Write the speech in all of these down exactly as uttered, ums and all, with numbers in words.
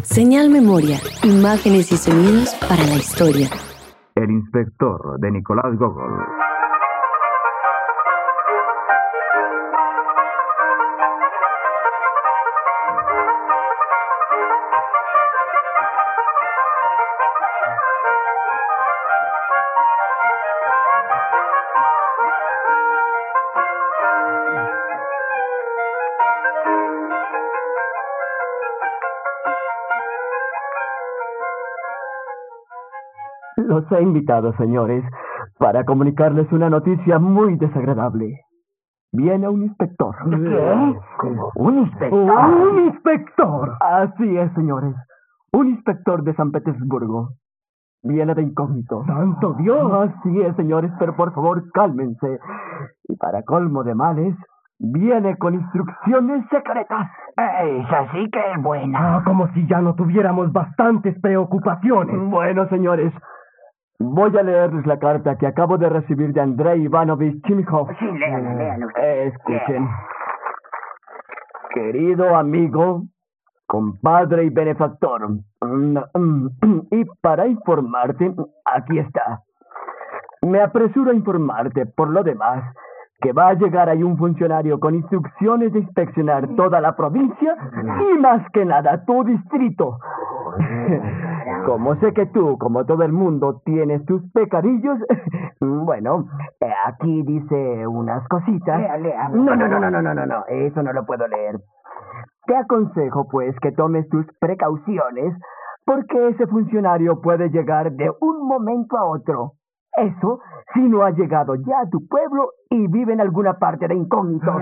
Señal Memoria, imágenes y sonidos para la historia. El inspector de Nicolás Gogol. Los he invitado, señores, para comunicarles una noticia muy desagradable. Viene un inspector. ¿Qué? ¿Un inspector? ¡Un inspector! Así es, señores. Un inspector de San Petersburgo. Viene de incógnito. ¡Santo Dios! Así es, señores, pero por favor, cálmense. Y para colmo de males, viene con instrucciones secretas. Esa sí que es buena. Ah, como si ya no tuviéramos bastantes preocupaciones. Bueno, señores, voy a leerles la carta que acabo de recibir de Andrei Ivanovich Chimikov. Sí, léala, léala usted. Eh, escuchen. Querido amigo, compadre y benefactor, mm, mm, y para informarte, aquí está. Me apresuro a informarte, por lo demás, que va a llegar ahí un funcionario con instrucciones de inspeccionar toda la provincia y más que nada tu distrito. Como sé que tú, como todo el mundo, tienes tus pecadillos, bueno, eh, aquí dice unas cositas. Lea, lea. No, no, no, no, no, no, no, no, eso no lo puedo leer. Te aconsejo, pues, que tomes tus precauciones, porque ese funcionario puede llegar de un momento a otro. Eso si no ha llegado ya a tu pueblo y vive en alguna parte de incógnito.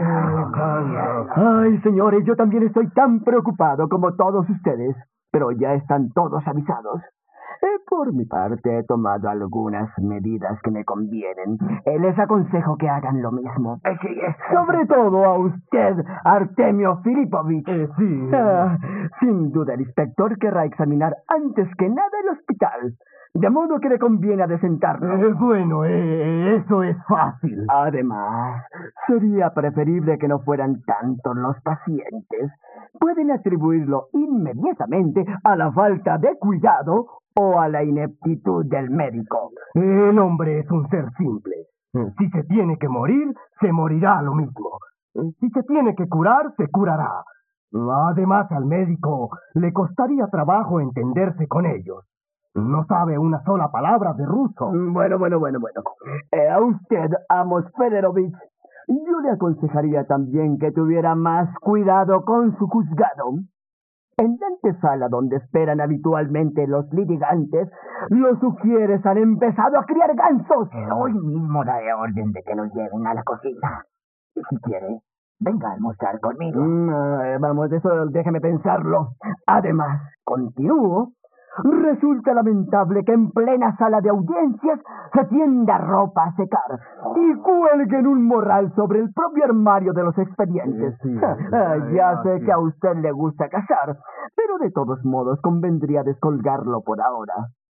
Ay, señores, yo también estoy tan preocupado como todos ustedes, pero ya están todos avisados. Eh, por mi parte, he tomado algunas medidas que me convienen. Eh, les aconsejo que hagan lo mismo. Eh, sí, eh. Sobre todo a usted, Artemio Filipovich. Eh, sí. Ah, sin duda, el inspector querrá examinar antes que nada el hospital. De modo que le conviene adecentarlo. Eh, bueno, eh, eso es fácil. Además, sería preferible que no fueran tantos los pacientes. Pueden atribuirlo inmediatamente a la falta de cuidado o a la ineptitud del médico. El hombre es un ser simple. Si se tiene que morir, se morirá lo mismo. Si se tiene que curar, se curará. Además, al médico le costaría trabajo entenderse con ellos. No sabe una sola palabra de ruso. Bueno, bueno, bueno, bueno. Eh, a usted, Amos Fedorovich, yo le aconsejaría también que tuviera más cuidado con su juzgado. En la antesala donde esperan habitualmente los litigantes, los sugieres han empezado a criar gansos. Hoy mismo daré orden de que los lleven a la cocina. Y si quiere, venga a almorzar conmigo. Mm, eh, vamos, eso déjeme pensarlo. Además, continúo. Resulta lamentable que en plena sala de audiencias se tienda ropa a secar y cuelguen un morral sobre el propio armario de los expedientes. Sí, sí, ya sé sí. que a usted le gusta cazar, pero de todos modos convendría descolgarlo por ahora.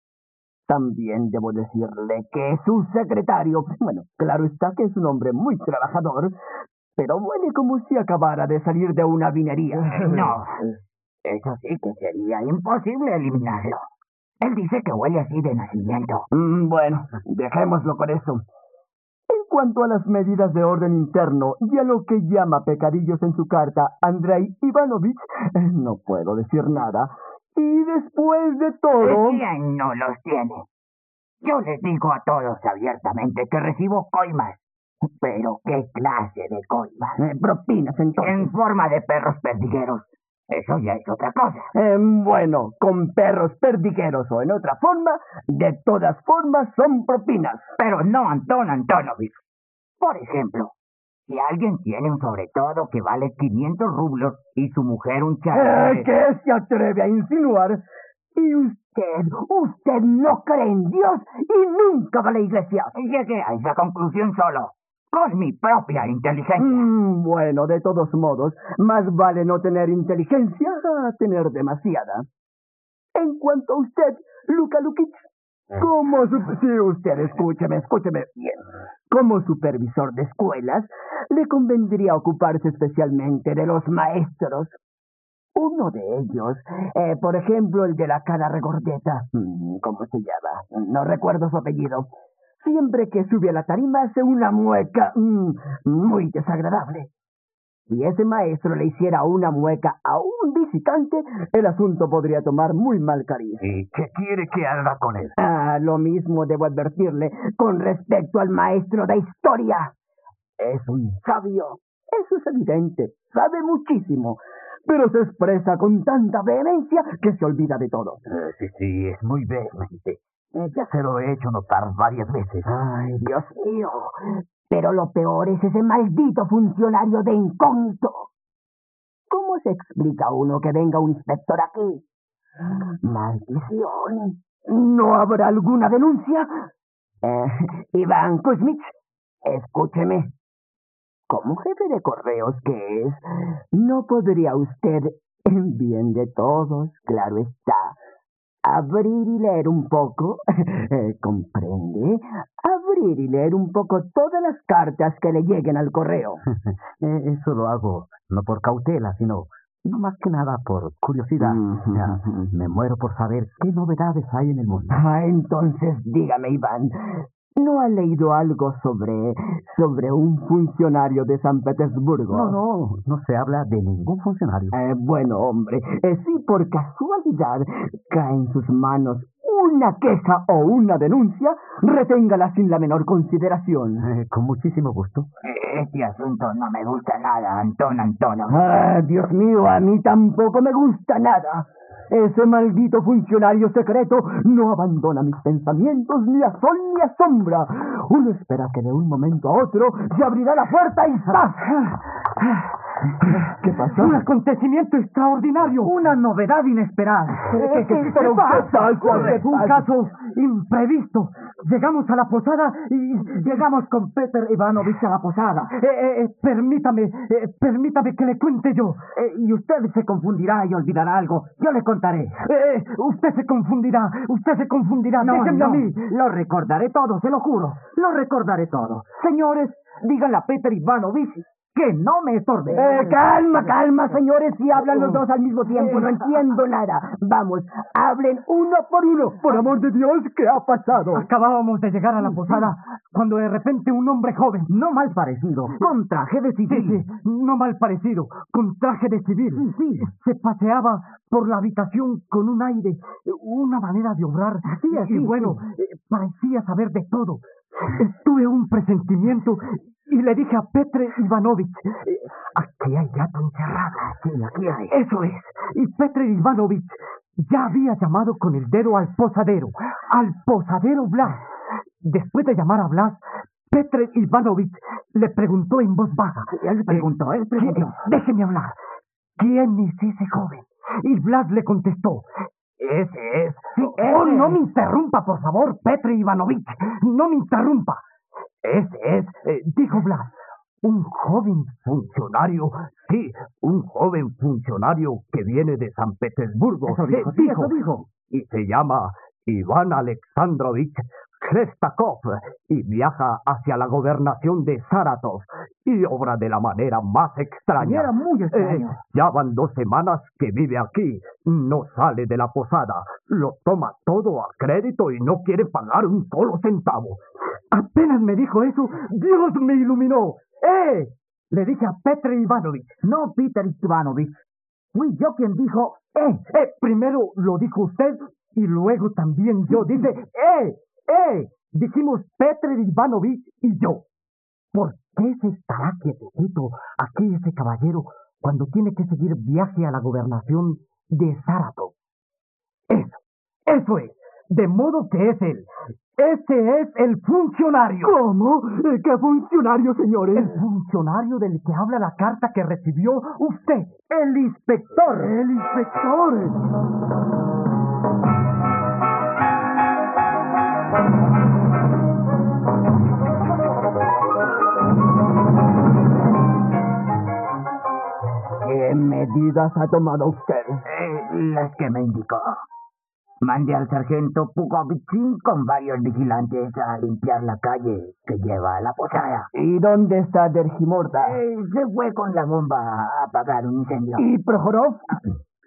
También debo decirle que su secretario, bueno, claro está que es un hombre muy trabajador, pero huele como si acabara de salir de una vinería. No. Eso sí que sería imposible eliminarlo. Él dice que huele así de nacimiento. Mm, bueno, dejémoslo con eso. En cuanto a las medidas de orden interno y a lo que llama pecadillos en su carta Andrei Ivanovich, eh, no puedo decir nada. Y después de todo... ¿Quién no los tiene? Yo les digo a todos abiertamente que recibo coimas. ¿Pero qué clase de coimas? Eh, propinas, entonces. En forma de perros perdigueros. Eso ya es otra cosa. Eh, bueno, con perros perdigueros o en otra forma, de todas formas son propinas. Pero no, Anton Antonovich. Por ejemplo, si alguien tiene un sobre todo que vale quinientos rublos y su mujer un charro... Eh, ¿Qué se atreve a insinuar? Y usted, usted no cree en Dios y nunca va a la iglesia. Llegué a esa conclusión solo, con mi propia inteligencia. Mm, bueno, de todos modos, más vale no tener inteligencia a tener demasiada. En cuanto a usted, Luka Lukich, como su... Sí, usted, escúcheme, escúcheme bien. Como supervisor de escuelas, le convendría ocuparse especialmente de los maestros. uno de ellos, eh, por ejemplo, el de la cara regordeta, mm, ¿cómo se llama? No recuerdo su apellido. Siempre que sube a la tarima hace una mueca mm, muy desagradable. Si ese maestro le hiciera una mueca a un visitante, el asunto podría tomar muy mal cariz. ¿Y qué quiere que haga con él? Ah, lo mismo debo advertirle con respecto al maestro de historia. Es un sabio, eso es evidente, sabe muchísimo, pero se expresa con tanta vehemencia que se olvida de todo. Eh, sí, sí, es muy vehemente. Eh, ya se lo he hecho notar varias veces. Ay, Dios mío. Pero lo peor es ese maldito funcionario de incógnito. ¿Cómo se explica uno que venga un inspector aquí? ¡Maldición! ¿No habrá alguna denuncia? Eh, Iván Kuzmich, escúcheme. Como jefe de correos que es, ¿no podría usted, en bien de todos, claro está, abrir y leer un poco? ¿Comprende? Abrir y leer un poco todas las cartas que le lleguen al correo. Eh, Eso lo hago no por cautela, sino no más que nada por curiosidad. Ujú, O sea, ujú. me muero por saber qué novedades hay en el mundo. Ah, entonces dígame, Iván, ¿no ha leído algo sobre, sobre un funcionario de San Petersburgo? No, no, no se habla de ningún funcionario. Eh, bueno, hombre, eh, si por casualidad cae en sus manos una queja o una denuncia, reténgala sin la menor consideración. Eh, con muchísimo gusto. Este asunto no me gusta nada, Antón Antonov. Ah, Dios mío, a mí tampoco me gusta nada. Ese maldito funcionario secreto no abandona mis pensamientos ni a sol ni a sombra. Uno espera que de un momento a otro se abrirá la puerta y ¡zas! ¿Qué pasa? Un acontecimiento extraordinario. Una novedad inesperada. ¿Qué, qué, pero qué pasa? Un caso imprevisto. Llegamos a la posada y llegamos con Peter Ivanovich a la posada. Eh, eh, eh, permítame, eh, permítame que le cuente yo. Eh, y usted se confundirá y olvidará algo. Yo le contaré. Eh, usted se confundirá, usted se confundirá. No, Déjenme no. a mí. Lo recordaré todo, se lo juro. Lo recordaré todo. Señores, díganle a Peter Ivanovich que no me estorbe. Eh, calma, calma, señores, si hablan los dos al mismo tiempo, no entiendo nada. Vamos, hablen uno por uno. Por amor de Dios, ¿qué ha pasado? Acabábamos de llegar a la posada cuando de repente un hombre joven, no mal parecido, con traje de civil, sí, sí, no mal parecido, con traje de civil, sí, se paseaba por la habitación con un aire, una manera de obrar, Así, así, y bueno, eh, parecía saber de todo. Tuve un presentimiento y le dije a Petre Ivanovich, eh, aquí hay gato encerrado. Sí, aquí hay. Eso es. Y Petre Ivanovich ya había llamado con el dedo al posadero, al posadero Blas. Después de llamar a Blas, Petre Ivanovich le preguntó en voz baja. Él preguntó, él preguntó. ¿Quién- Déjeme hablar. ¿Quién es ese joven? Y Blas le contestó. Ese es. Oh, no me interrumpa, por favor, Petre Ivanovich. No me interrumpa. Ese es, eh, dijo Blas, un joven funcionario. Sí, un joven funcionario que viene de San Petersburgo. Eso dijo, Eh, sí, eso dijo. Y se llama Iván Alexandrovich Krestakov y viaja hacia la gobernación de Saratov y obra de la manera más extraña. Era muy extraño. Eh, ya van dos semanas que vive aquí, no sale de la posada, lo toma todo a crédito y no quiere pagar un solo centavo. Apenas me dijo eso, Dios me iluminó. ¡Eh! Le dije a Petre Ivanovich. No, Peter Ivanovich. Fui yo quien dijo, ¡eh! eh primero lo dijo usted y luego también yo. Dice, ¡eh! ¡eh! Dijimos Petre Ivanovich y yo. ¿Por qué se estará quietecito aquí ese caballero cuando tiene que seguir viaje a la gobernación de Saratov? Eso, eso es. De modo que es él. Ese es el funcionario. ¿Cómo? ¿Qué funcionario, señores? El funcionario del que habla la carta que recibió usted. El inspector. El inspector. ¿Qué medidas ha tomado usted? Eh, las que me indicó. Mandé al sargento Pugovichin con varios vigilantes a limpiar la calle que lleva a la posada. ¿Y dónde está Dergimorda? Eh, se fue con la bomba a apagar un incendio. ¿Y Prohorov?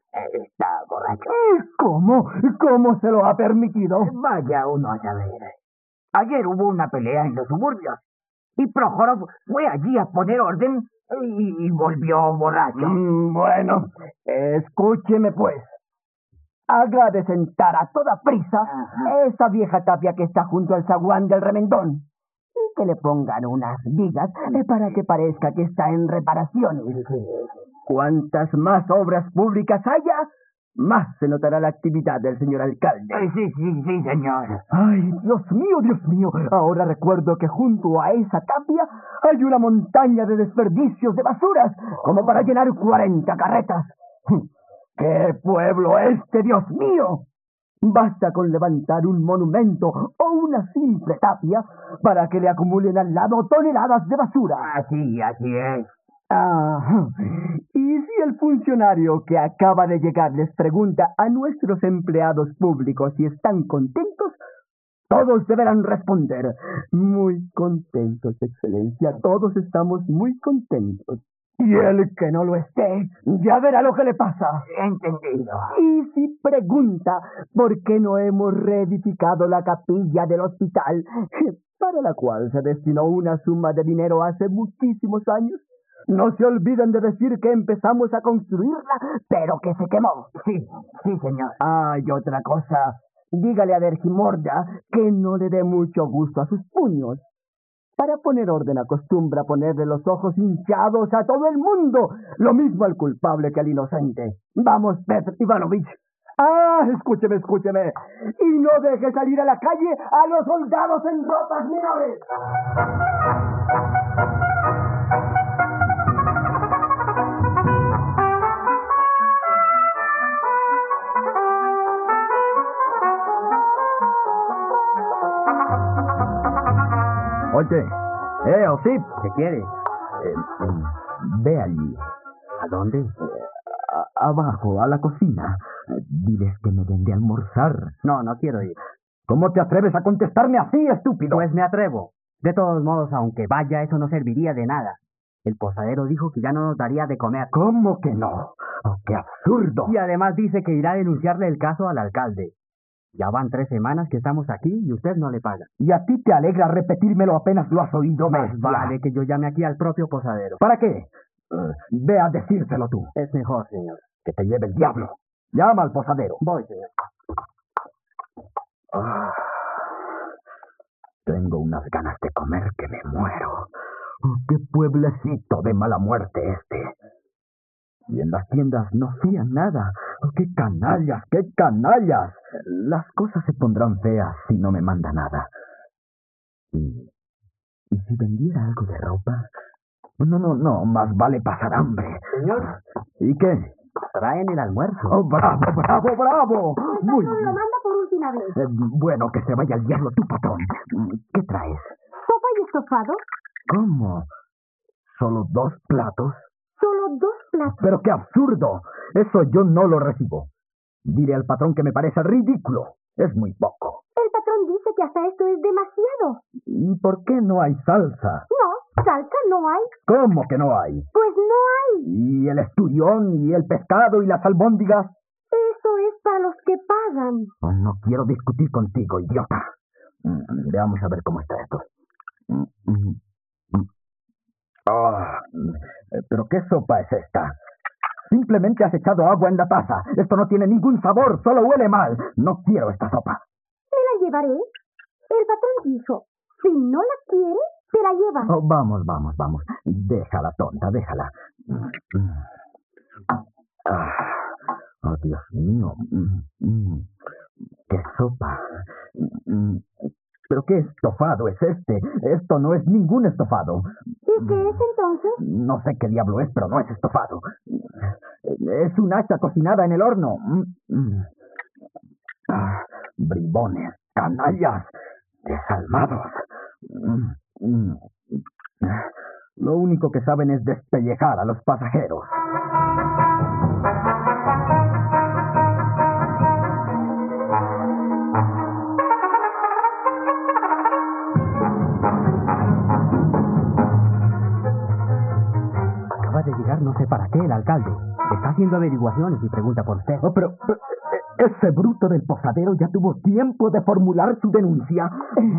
borracho. ¿Cómo? ¿Cómo se lo ha permitido? Vaya uno a saber. Ayer hubo una pelea en los suburbios y Prokhorov fue allí a poner orden y, y volvió borracho. Mm, bueno, escúcheme pues. Haga de sentar a toda prisa Ajá. esa vieja tapia que está junto al zaguán del remendón. Y que le pongan unas vigas eh, para que parezca que está en reparaciones. Cuantas más obras públicas haya, más se notará la actividad del señor alcalde. Ay, sí, sí, sí, señor. Ay, Dios mío, Dios mío. Ahora recuerdo que junto a esa tapia hay una montaña de desperdicios de basuras, como para llenar cuarenta carretas. ¡Qué pueblo este, Dios mío! Basta con levantar un monumento o una simple tapia para que le acumulen al lado toneladas de basura. Así, así es. Ah, y si el funcionario que acaba de llegar les pregunta a nuestros empleados públicos si están contentos, todos deberán responder: muy contentos, Excelencia, todos estamos muy contentos. Y el que no lo esté, ya verá lo que le pasa. Entendido. Y si pregunta por qué no hemos reedificado la capilla del hospital, para la cual se destinó una suma de dinero hace muchísimos años, no se olviden de decir que empezamos a construirla, pero que se quemó. Sí, sí, señor. Ah, y otra cosa, dígale a Vergimorda que no le dé mucho gusto a sus puños. Para poner orden acostumbra ponerle los ojos hinchados a todo el mundo, lo mismo al culpable que al inocente. Vamos, Petr Ivanovich. Ah, escúcheme, escúcheme. Y no deje salir a la calle a los soldados en ropas menores. Oye, eh, Osip, ¿Qué quiere? eh, eh, ve allí, ¿A dónde? a- abajo, a la cocina. Eh, Diles que me den de almorzar. No, no quiero ir. ¿Cómo te atreves a contestarme así, estúpido? Pues me atrevo. De todos modos, aunque vaya, eso no serviría de nada. El posadero dijo que ya no nos daría de comer. ¿Cómo que no? Oh, ¡qué absurdo! Y además dice que irá a denunciarle el caso al alcalde. Ya van tres semanas que estamos aquí y usted no le paga. ¿Y a ti te alegra repetírmelo apenas lo has oído? Más bestia? vale que yo llame aquí al propio posadero. ¿Para qué? Eh, ve a decírselo tú. Es mejor, señor. Que te lleve el diablo. Llama al posadero. Voy, señor. Ah, tengo unas ganas de comer que me muero. Oh, ¡qué pueblecito de mala muerte este! Y en las tiendas no fían nada. Oh, ¡qué canallas, qué canallas! Las cosas se pondrán feas si no me manda nada. ¿Y, y si vendiera algo de ropa? No, no, no, más vale pasar hambre. Señor, ¿Y qué? traen el almuerzo. ¡Oh, bravo, bravo, bravo! Muy Lo bien. manda por última vez. Eh, bueno, que se vaya al diablo tu patrón. ¿Qué traes? ¿Sopa y estofado? ¿Cómo? ¿Solo dos platos? Solo dos platos. ¡Pero qué absurdo! Eso yo no lo recibo. Dile al patrón que me parece ridículo. Es muy poco. El patrón dice que hasta esto es demasiado. ¿Y por qué no hay salsa? No, salsa no hay. ¿Cómo que no hay? Pues no hay. ¿Y el esturión y el pescado y las albóndigas? Eso es para los que pagan. Oh, no quiero discutir contigo, idiota. Mm, Veamos a ver cómo está esto. Mm, mm, mm. Ah, mm, eh, ¿pero qué sopa es esta? Simplemente has echado agua en la taza. Esto no tiene ningún sabor, solo huele mal. No quiero esta sopa. Me la llevaré. El patrón dijo, si no la quiere, se la lleva. Oh, vamos, vamos, vamos. Déjala, tonta, déjala. Ah, oh, Dios mío. Mm, mm. ¡Qué sopa! Mm, ¿Pero qué estofado es este? Esto no es ningún estofado. ¿Y qué es entonces? No sé qué diablo es, pero no es estofado. Es un hacha cocinada en el horno. Mm, mm. Ah, bribones, canallas, desalmados. Mm, mm. Lo único que saben es despellejar a los pasajeros. Acaba de llegar no sé para qué el alcalde. Está haciendo averiguaciones y pregunta por usted. Oh, pero, pero, ese bruto del posadero ya tuvo tiempo de formular su denuncia.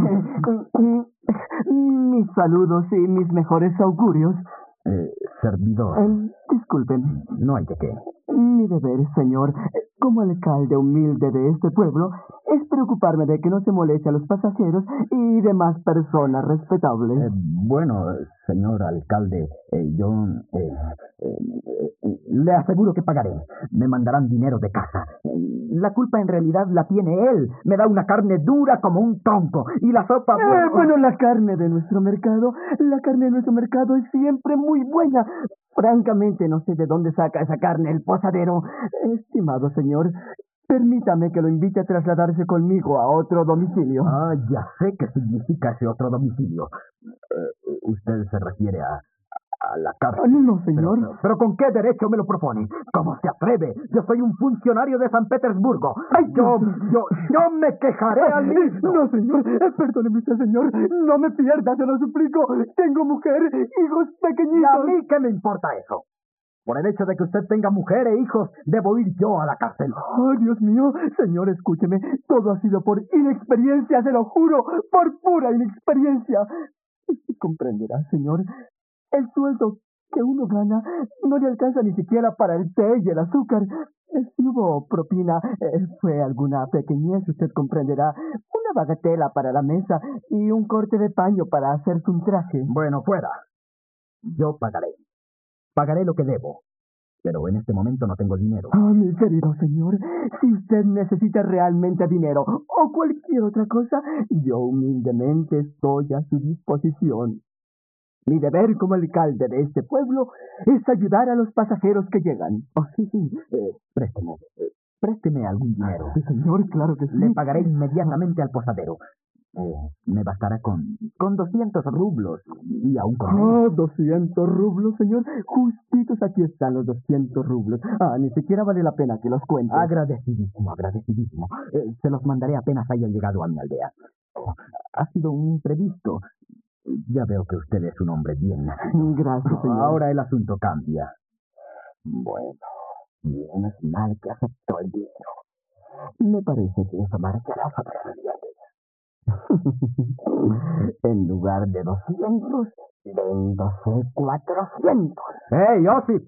Mis saludos y mis mejores augurios. Eh, servidor. Eh, disculpen. No hay de qué. Mi deber, señor, como alcalde humilde de este pueblo, es preocuparme de que no se moleste a los pasajeros y demás personas respetables. Eh, bueno, señor alcalde, eh, yo eh, eh, le aseguro que pagaré. Me mandarán dinero de casa. La culpa en realidad la tiene él. Me da una carne dura como un tronco y la sopa... Eh, bueno, bueno, la carne de nuestro mercado, la carne de nuestro mercado es siempre muy buena. Francamente, no sé de dónde saca esa carne el posadero. Estimado señor, permítame que lo invite a trasladarse conmigo a otro domicilio. Ah, ya sé qué significa ese otro domicilio. Eh, usted se refiere a, a la cárcel. No, señor. Pero, pero ¿con qué derecho me lo propone? ¿Cómo se atreve? Yo soy un funcionario de San Petersburgo. Ay, yo, yo, yo me quejaré al mismo. No, señor. Eh, Perdóneme usted, señor. No me pierda, se lo suplico. Tengo mujer, hijos ¿Y pequeñitos. a mí qué me importa eso? Por el hecho de que usted tenga mujer e hijos, debo ir yo a la cárcel. Oh, Dios mío. Señor, escúcheme. Todo ha sido por inexperiencia, se lo juro. Por pura inexperiencia. Usted comprenderá, señor. El sueldo que uno gana no le alcanza ni siquiera para el té y el azúcar. Eh, Si hubo propina, eh, fue alguna pequeñez, usted comprenderá. Una bagatela para la mesa y un corte de paño para hacerse un traje. Bueno, fuera. Yo pagaré. Pagaré lo que debo. Pero en este momento no tengo dinero. Ah, mi querido señor, si usted necesita realmente dinero o cualquier otra cosa, yo humildemente estoy a su disposición. Mi deber como alcalde de este pueblo es ayudar a los pasajeros que llegan. Oh, sí, sí. Eh, présteme. eh, présteme algún dinero. Sí, señor, claro que sí. Le pagaré inmediatamente al posadero. Eh, me bastará con, con doscientos rublos y aún con menos. Oh, doscientos rublos, señor. Justitos aquí están los doscientos rublos. Ah, ni siquiera vale la pena que los cuente. Agradecidísimo, agradecidísimo. Eh, se los mandaré apenas haya llegado a mi aldea. Oh, ha sido un imprevisto. Ya veo que usted es un hombre bien nacido. Gracias, señor. Ahora el asunto cambia. Bueno, menos mal que aceptó el dinero. Me parece que eso marcará su realidad. En lugar de doscientos, véndose cuatrocientos. ¡Hey, Osip!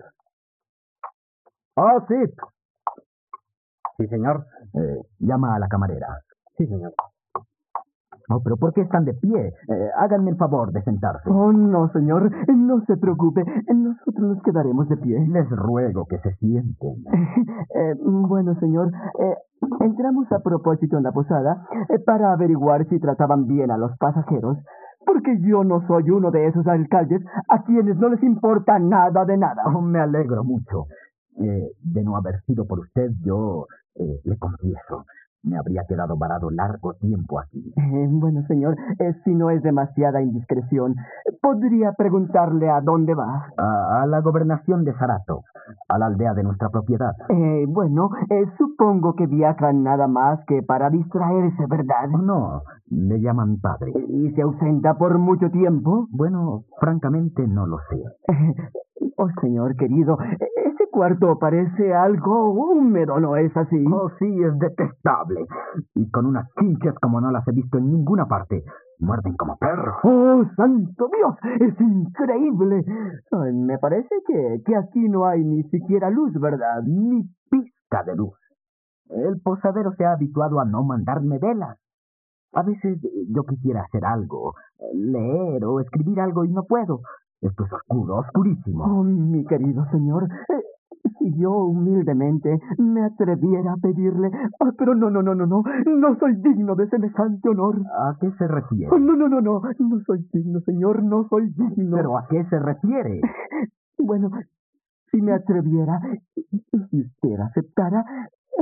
¡Osip! Sí, señor. Eh, llama a la camarera. Sí, señor. No, pero ¿por qué están de pie? Eh, háganme el favor de sentarse. Oh, no, señor. No se preocupe. Nosotros nos quedaremos de pie. Les ruego que se sienten. Eh, bueno, señor, eh, entramos a propósito en la posada eh, para averiguar si trataban bien a los pasajeros, porque yo no soy uno de esos alcaldes a quienes no les importa nada de nada. Oh, me alegro mucho. Eh, de no haber sido por usted, yo eh, le confieso, me habría quedado varado largo tiempo aquí. Eh, bueno, señor, eh, si no es demasiada indiscreción, ¿podría preguntarle a dónde va? A, a la gobernación de Saratov, a la aldea de nuestra propiedad. Eh, bueno, eh, supongo que viajan nada más que para distraerse, ¿verdad? No, le llama mi padre. ¿Y se ausenta por mucho tiempo? Bueno, francamente no lo sé. Eh, oh, señor querido, ese cuarto parece algo húmedo, ¿no es así? Oh, sí, es detestable. Y con unas chinches como no las he visto en ninguna parte. Muerden como perros. ¡Oh, santo Dios! ¡Es increíble! Ay, me parece que, que aquí no hay ni siquiera luz, ¿verdad? Ni pizca de luz. El posadero se ha habituado a no mandarme velas. A veces yo quisiera hacer algo, leer o escribir algo y no puedo. Esto es oscuro, oscurísimo. Oh, mi querido señor, eh, si yo humildemente me atreviera a pedirle... Ah, pero no, no, no, no, no, no soy digno de semejante honor. ¿A qué se refiere? Oh, no, no, no, no, no soy digno, señor, no soy digno. ¿Pero a qué se refiere? Bueno, si me atreviera y usted aceptara,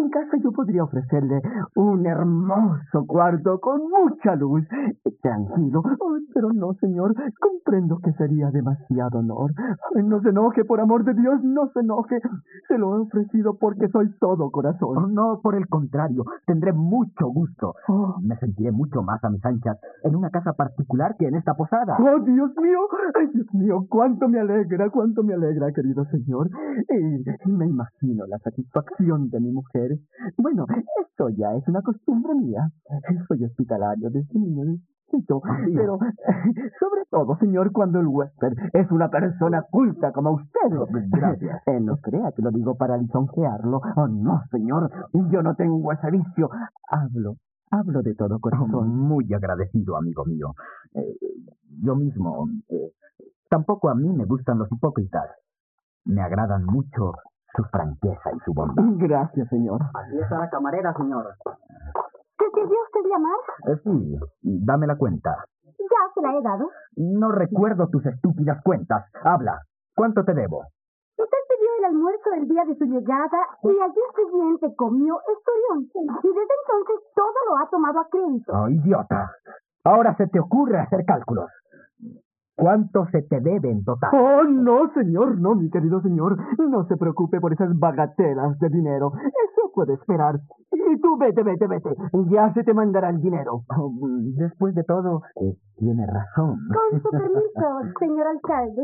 mi casa yo podría ofrecerle un hermoso cuarto con mucha luz. Tranquilo. Ay, pero no, señor. Comprendo que sería demasiado honor. Ay, no se enoje, por amor de Dios, no se enoje. Se lo he ofrecido porque soy todo corazón. Oh, no, por el contrario, tendré mucho gusto. Oh. Me sentiré mucho más a mis anchas en una casa particular que en esta posada. ¡Oh, Dios mío! ¡Ay, Dios mío! ¡Cuánto me alegra, cuánto me alegra, querido señor! Y me imagino la satisfacción de mi mujer. Bueno, esto ya es una costumbre mía. Soy hospitalario desde niño, pero sobre todo, señor, cuando el huésped es una persona culta como usted. Gracias. Eh, no crea que lo digo para lisonjearlo. Oh, no, señor, yo no tengo ese vicio. Hablo, hablo de todo corazón. Muy agradecido, amigo mío. Eh, yo mismo, eh, tampoco a mí me gustan los hipócritas. Me agradan mucho su franqueza y su bondad. Gracias, señor. Aquí está la camarera, señor. ¿Qué quería usted llamar? Eh, sí, dame la cuenta. Ya se la he dado. No recuerdo tus estúpidas cuentas. Habla. ¿Cuánto te debo? Usted pidió el almuerzo el día de su llegada y al día siguiente comió estorión. Y desde entonces todo lo ha tomado a crédito. Oh, idiota. Ahora se te ocurre hacer cálculos. ¿Cuánto se te debe en total? Oh, no, señor, no, mi querido señor. No se preocupe por esas bagatelas de dinero. Eso puede esperar. Y tú vete, vete, vete. Ya se te mandará el dinero. Oh, después de todo, eh, tiene razón. Con su permiso, señor alcalde.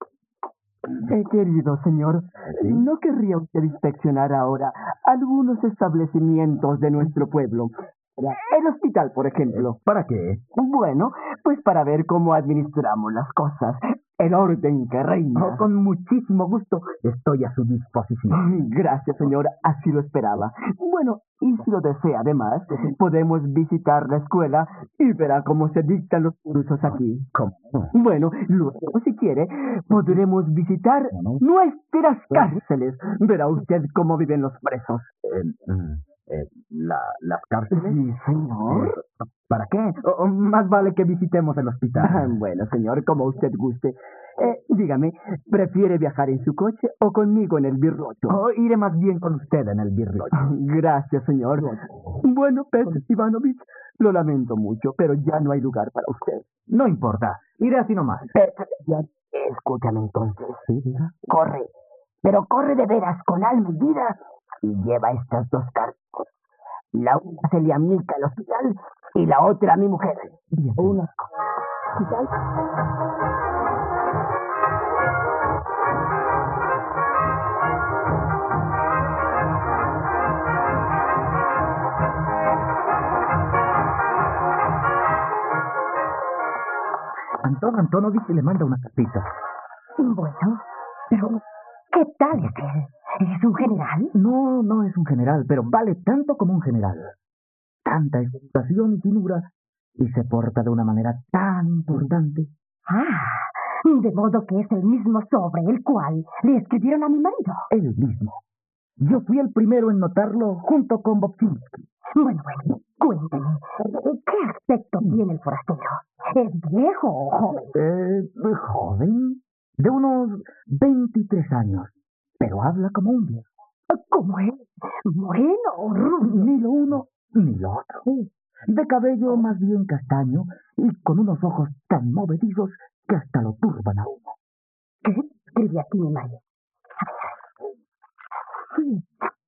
Eh, querido señor, ¿Sí? ¿no querría usted inspeccionar ahora algunos establecimientos de nuestro pueblo? El hospital, por ejemplo. ¿Para qué? Bueno, pues para ver cómo administramos las cosas, el orden que reina. Oh, con muchísimo gusto. Estoy a su disposición. Gracias, señor. Así lo esperaba. Bueno, y si lo desea, además, podemos visitar la escuela y verá cómo se dictan los cursos aquí. ¿Cómo? Bueno, luego, si quiere, podremos visitar nuestras cárceles. Verá usted cómo viven los presos. Eh, mm, eh, la, ¿Las cárceles? Sí, señor. Eh, ¿Para qué? O- o más vale que visitemos el Ah, hospital. bueno, señor, como usted guste. Eh, dígame, ¿prefiere viajar en su coche o conmigo en el birrocho? Oh, iré más bien con usted en el birrocho. Gracias, señor. Bueno, Petr Ivanovich, lo lamento mucho, pero ya no hay lugar para usted. No importa. Iré así nomás. Petr, ya, escúchame entonces. Sí, diga. Corre, pero corre de veras con alma y vida y lleva estas dos cartas. La una se le amica al hospital y la otra a mi mujer. Bien. Una hospital. Anton Antonovich le manda una cartita. Bueno, pero ¿qué tal es él? ¿Es un general? No, no es un general, pero vale tanto como un general. Tanta educación y finura, y se porta de una manera tan importante. Ah, de modo que es el mismo sobre el cual le escribieron a mi marido. Él mismo. Yo fui el primero en notarlo junto con Bobchinski. Bueno, bueno, cuénteme, ¿qué aspecto tiene el forastero? ¿Es viejo o joven? Eh, joven, de unos veintitrés años, pero habla como un viejo. ¿Cómo es? ¿Moreno o rubio? Ni lo uno ni lo otro. De cabello más bien castaño y con unos ojos tan movedizos que hasta lo turban a uno. ¿Qué escribe aquí mi marido? Sí.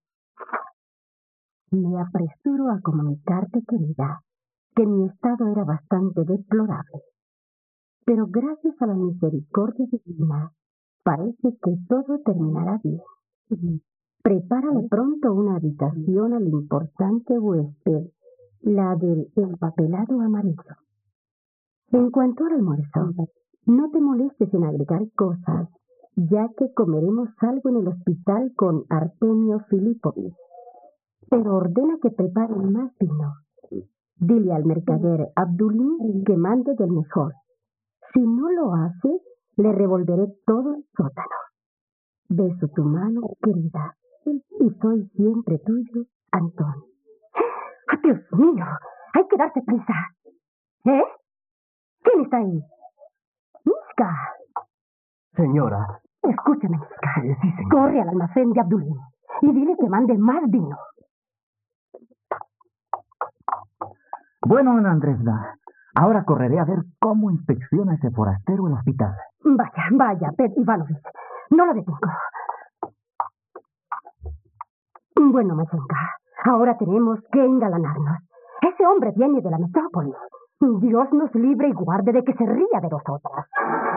Me apresuro a comunicarte, querida, que mi estado era bastante deplorable. Pero gracias a la misericordia divina, parece que todo terminará bien. Prepárale pronto una habitación al importante huésped, la del empapelado amarillo. En cuanto al almuerzo, no te molestes en agregar cosas, ya que comeremos algo en el hospital con Artemio Filipovich. Pero ordena que preparen más vino. Dile al mercader Abdulín que mande del mejor. Si no lo hace, le revolveré todo el sótano. Beso tu mano, querida, y soy siempre tuyo, Antón. ¡Ah, Dios mío! Hay que darse prisa. ¿Eh? ¿Quién está ahí? Miska. Señora. Escúchame, Miska. Sí, sí, señor. Corre al almacén de Abdulín y dile que mande más vino. Bueno, Ana Andresna, ahora correré a ver cómo inspecciona ese forastero el hospital. Vaya, vaya, Petr Ivanovich. No lo detengo. Bueno, Mashenka, ahora tenemos que engalanarnos. Ese hombre viene de la metrópolis. Dios nos libre y guarde de que se ría de nosotras.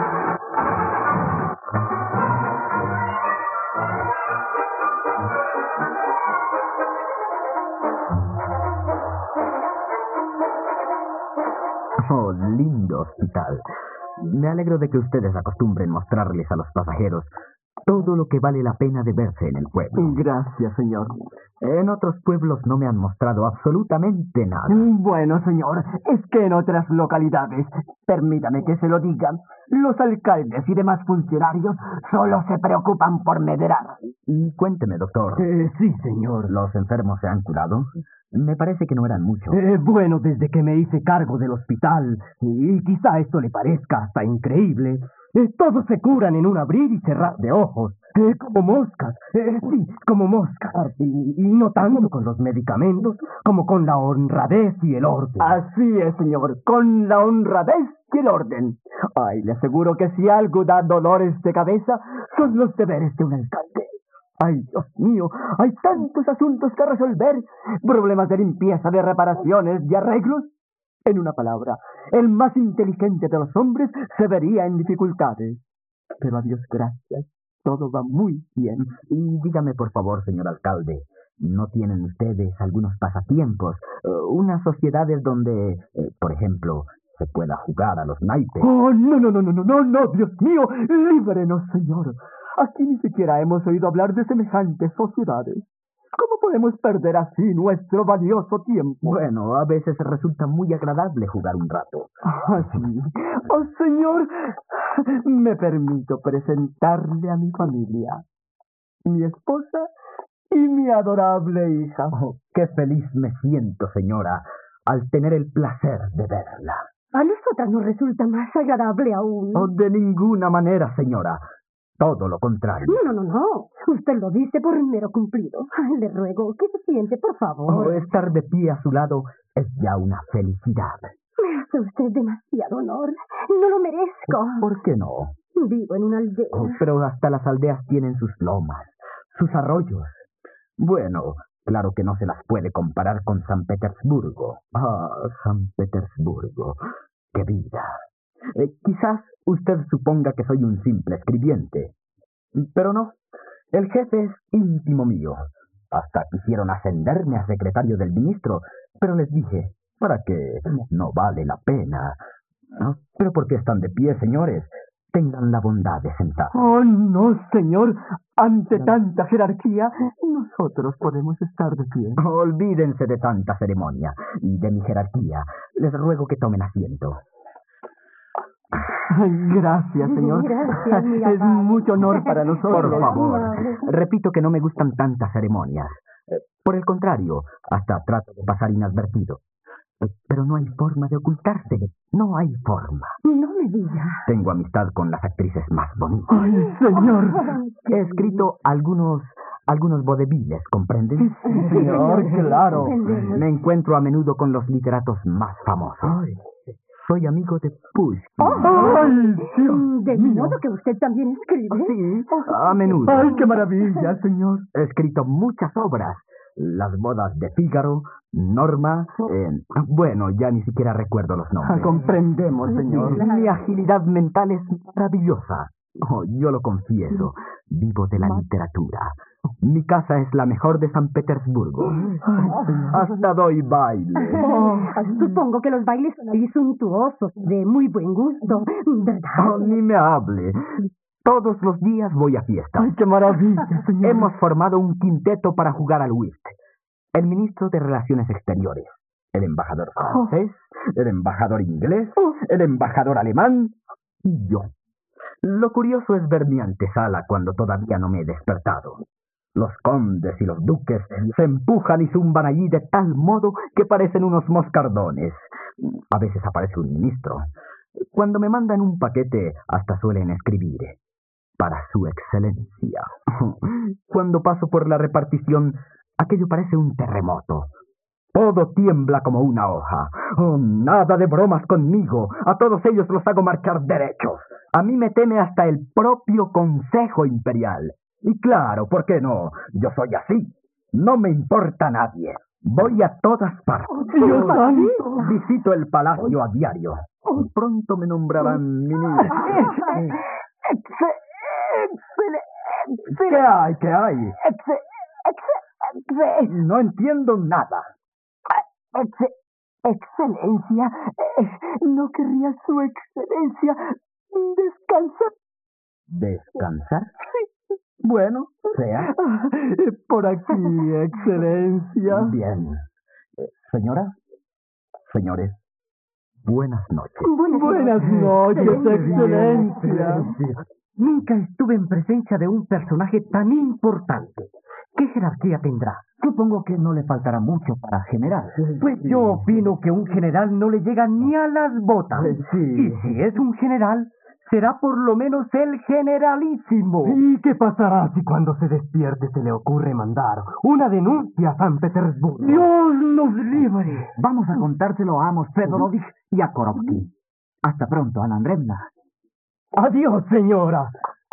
Oh, lindo hospital. Me alegro de que ustedes acostumbren mostrarles a los pasajeros todo lo que vale la pena de verse en el pueblo. Gracias, señor. En otros pueblos no me han mostrado absolutamente nada. Bueno, señor, es que en otras localidades, permítame que se lo diga, los alcaldes y demás funcionarios solo se preocupan por medrar. Y cuénteme, doctor. Eh, sí, señor. ¿Los enfermos se han curado? Me parece que no eran muchos. Eh, bueno, desde que me hice cargo del hospital, y quizá esto le parezca hasta increíble, eh, todos se curan en un abrir y cerrar de ojos, eh, como moscas, eh, sí, como moscas, y, y no tanto con los medicamentos como con la honradez y el orden. Así es, señor, con la honradez y el orden. Ay, le aseguro que si algo da dolores de cabeza, son los deberes de un alcalde. Ay, Dios mío, hay tantos asuntos que resolver, problemas de limpieza, de reparaciones, de arreglos. En una palabra, el más inteligente de los hombres se vería en dificultades. Pero a Dios gracias, todo va muy bien. Y dígame, por favor, señor alcalde, ¿no tienen ustedes algunos pasatiempos? Uh, unas sociedades donde, eh, por ejemplo, se pueda jugar a los naipes. Oh, no, no, no, no, no, no, no, Dios mío, líbrenos, señor. Aquí ni siquiera hemos oído hablar de semejantes sociedades. ¿Cómo podemos perder así nuestro valioso tiempo? Bueno, a veces resulta muy agradable jugar un rato. Ah, sí. Oh, señor, me permito presentarle a mi familia. Mi esposa y mi adorable hija. Oh, qué feliz me siento, señora, al tener el placer de verla. A nosotras nos resulta más agradable aún. Oh, de ninguna manera, señora. Todo lo contrario. No, no, no, no. Usted lo dice por mero cumplido. Ay, le ruego que se siente, por favor. Oh, estar de pie a su lado es ya una felicidad. Me hace usted demasiado honor. No lo merezco. ¿Por qué no? Vivo en una aldea. Oh, pero hasta las aldeas tienen sus lomas, sus arroyos. Bueno, claro que no se las puede comparar con San Petersburgo. Ah, San Petersburgo. ¡Qué vida! Eh, quizás usted suponga que soy un simple escribiente. Pero no, el jefe es íntimo mío. Hasta quisieron ascenderme a secretario del ministro, pero les dije, ¿para qué? No vale la pena. ¿No? ¿Pero por qué están de pie, señores? Tengan la bondad de sentarse. Oh, no, señor. Ante tanta jerarquía, nosotros podemos estar de pie. Olvídense de tanta ceremonia y de mi jerarquía. Les ruego que tomen asiento. Ay, gracias, señor. Gracias, mi es amado. mucho honor para nosotros. Por favor, repito que no me gustan tantas ceremonias. Eh, Por el contrario, hasta trato de pasar inadvertido. Eh, Pero no hay forma de ocultarse. No hay forma. No me diga. Tengo amistad con las actrices más bonitas. Ay, señor. He escrito algunos... algunos vodevils, ¿comprenden? Señor, claro. Me encuentro a menudo con los literatos más famosos. Soy amigo de Pushkin. Ay, Dios Mm, De mío. modo que usted también escribe. Sí, a menudo. Ay, qué maravilla, señor. He escrito muchas obras. Las bodas de Fígaro, Norma... eh, bueno, ya ni siquiera recuerdo los Ah, nombres. comprendemos, señor. Mi agilidad mental es maravillosa. Oh, yo lo confieso. Vivo de la literatura. Mi casa es la mejor de San Petersburgo. Hasta doy baile. Oh, Supongo que los bailes son allí suntuosos, de muy buen gusto, ¿verdad? Oh, ni me hable. Todos los días voy a fiestas. ay, qué maravilla, señor. Hemos formado un quinteto para jugar al whist. El ministro de Relaciones Exteriores, el embajador francés, el embajador inglés, el embajador alemán y yo. Lo curioso es ver mi antesala cuando todavía no me he despertado. Los condes y los duques se empujan y zumban allí de tal modo que parecen unos moscardones. A veces aparece un ministro. Cuando me mandan un paquete, hasta suelen escribir: para su excelencia. Cuando paso por la repartición, aquello parece un terremoto. Todo tiembla como una hoja. Oh, nada de bromas conmigo. A todos ellos los hago marchar derechos. A mí me teme hasta el propio Consejo Imperial. Y claro, ¿por qué no? Yo soy así. No me importa nadie. Voy a todas partes. Dios santo. Visito el palacio a diario. Pronto me nombrarán ministro. ¿Qué hay? ¿Qué hay? No entiendo nada. Ex- excelencia, eh, ¿no querría su excelencia descansar? ¿Descansar? Bueno, sea. Por aquí, excelencia. Bien. Eh, Señora, señores, buenas noches. Buenas noches, excelencia. Nunca estuve en presencia de un personaje tan importante. ¿Qué jerarquía tendrá? Supongo que no le faltará mucho para general. Pues yo opino que un general no le llega ni a las botas. Sí. Y si es un general, será por lo menos el generalísimo. ¿Y qué pasará si cuando se despierte se le ocurre mandar una denuncia a San Petersburgo? ¡Dios nos libre! Vamos a contárselo a Amos Fedorovich y a Korovsky. Hasta pronto, Ana Andreevna. Adiós, señora.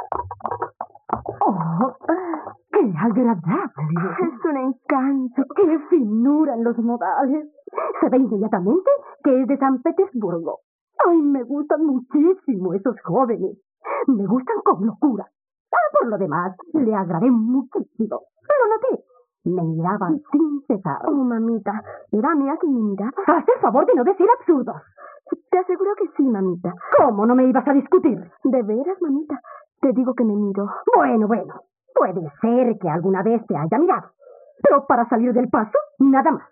¡Oh, qué agradable! Es un encanto. ¡Qué finura en los modales! Se ve inmediatamente que es de San Petersburgo. ¡Ay, me gustan muchísimo esos jóvenes! Me gustan con locura. Ah, por lo demás, le agradé muchísimo. Pero noté, me miraba sin cesar. Oh, mamita, ¿era mía que me miraba? Haz el favor de no decir absurdos. Te aseguro que sí, mamita. ¿Cómo no me ibas a discutir? ¿De veras, mamita? Te digo que me miro. Bueno, bueno. Puede ser que alguna vez te haya mirado. Pero para salir del paso, nada más.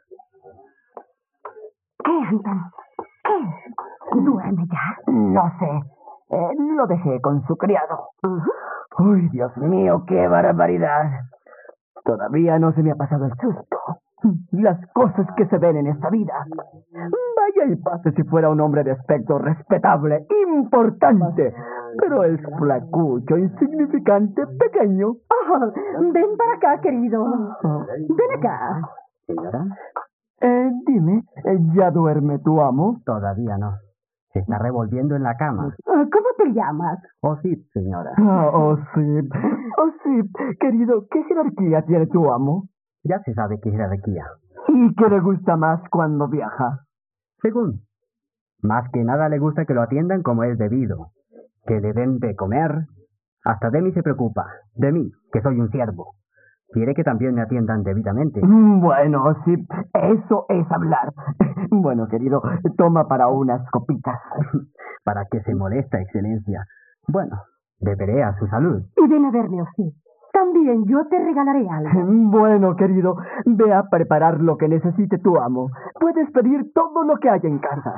¿Qué, Anton? ¿Qué? ¿Duerme ya? No sé. Eh, lo dejé con su criado. Uh-huh. ¡Uy, Dios mío, qué barbaridad! Todavía no se me ha pasado el susto. Las cosas que se ven en esta vida. Vaya y pase si fuera un hombre de aspecto respetable, importante. Pero es flacucho, insignificante, pequeño. Oh, ven para acá, querido. Ven acá. ¿Señora? Eh, dime, ¿ya duerme tu amo? Todavía no. Se está revolviendo en la cama. ¿Cómo te llamas? Oh, sí, señora. Ah, oh, sí. Oh, sí. Querido, ¿qué jerarquía tiene tu amo? Ya se sabe qué jerarquía. ¿Y qué le gusta más cuando viaja? Según. Más que nada le gusta que lo atiendan como es debido. Que le den de comer. Hasta de mí se preocupa. De mí, que soy un siervo. Quiere que también me atiendan debidamente. Bueno, sí, eso es hablar. Bueno, querido, toma para unas copitas. ¿Para qué se molesta, excelencia? Bueno, beberé a su salud. Y ven a verme, o sí. También yo te regalaré algo. Bueno, querido, ve a preparar lo que necesite tu amo. Puedes pedir todo lo que haya en casa.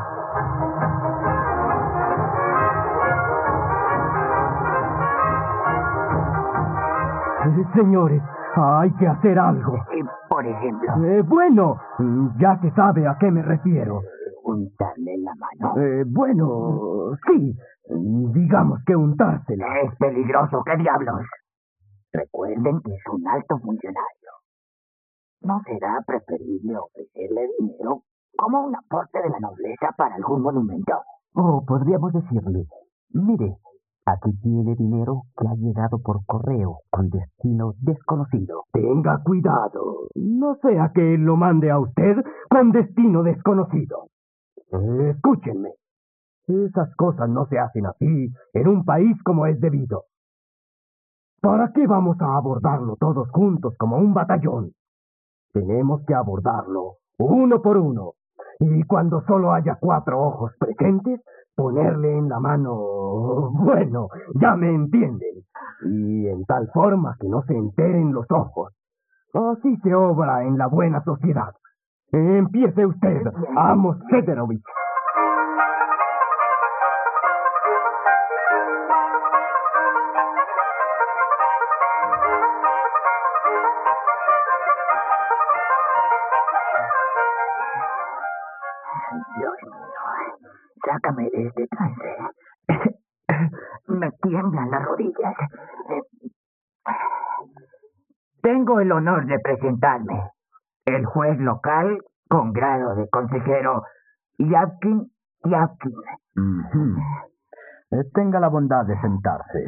Eh, señores, hay que hacer algo. Por ejemplo, Eh, bueno, ya se sabe a qué me refiero. untarle la mano. Eh, bueno, sí, digamos que untársela. Es peligroso, ¿qué diablos? Recuerden que es un alto funcionario. ¿No será preferible ofrecerle dinero como un aporte de la nobleza para algún monumento? O podríamos decirle, mire, aquí tiene dinero que ha llegado por correo con destino desconocido. Tenga cuidado, no sea que él lo mande a usted con destino desconocido. Eh, escúchenme, esas cosas no se hacen así en un país como es debido. ¿Para qué vamos a abordarlo todos juntos como un batallón? Tenemos que abordarlo uno por uno. Y cuando solo haya cuatro ojos presentes, ponerle en la mano... Bueno, ya me entienden. Y en tal forma que no se enteren los ojos. Así se obra en la buena sociedad. Empiece usted, Amos Fedorovich. Dios mío, sácame de este trance. Me tiemblan las rodillas. Tengo el honor de presentarme. el juez local con grado de consejero Yapkin Yapkin. Ujú. Eh, Tenga la bondad de sentarse.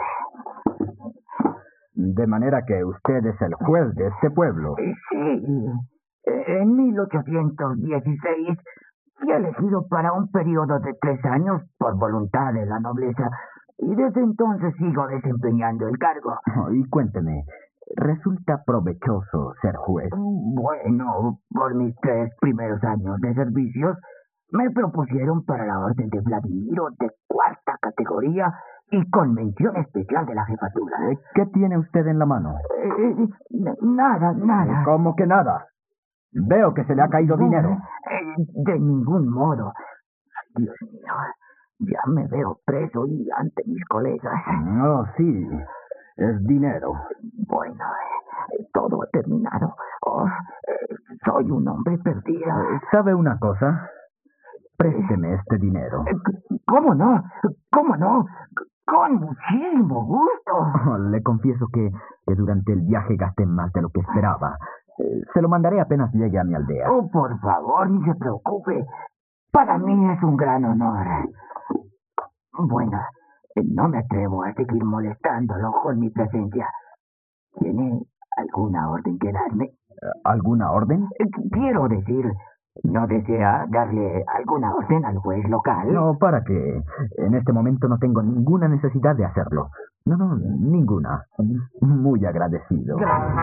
De manera que usted es el juez de este pueblo. Sí, en mil ochocientos dieciséis fui elegido para un periodo de tres años por voluntad de la nobleza y desde entonces sigo desempeñando el cargo. Y cuénteme, ¿resulta provechoso ser juez? Bueno, por mis tres primeros años de servicios me propusieron para la orden de Vladimiro de cuarta categoría y con mención especial de la jefatura. Eh, ¿Qué tiene usted en la mano? Eh, n- nada, nada. ¿Cómo que nada? Veo que se le ha caído No, dinero. eh, de ningún modo. Dios mío, ya me veo preso y ante mis colegas. Oh, sí, es dinero. Bueno, eh, todo ha terminado. Oh, eh, soy un hombre perdido. ¿Sabe una cosa? Présteme este dinero. Eh, c- ¿Cómo no? ¿Cómo no? C- Con muchísimo gusto. Oh, le confieso que, que durante el viaje gasté más de lo que esperaba. Eh, Se lo mandaré apenas llegue a mi aldea. Oh, por favor, ni se preocupe. Para mí es un gran honor. Bueno, eh, no me atrevo a seguir molestándolo con mi presencia. ¿Tiene alguna orden que darme? ¿Alguna orden? Eh, qu- Quiero decir, ¿no desea darle alguna orden al juez local? No, ¿para qué? En este momento no tengo ninguna necesidad de hacerlo. No, no, ninguna. Muy agradecido.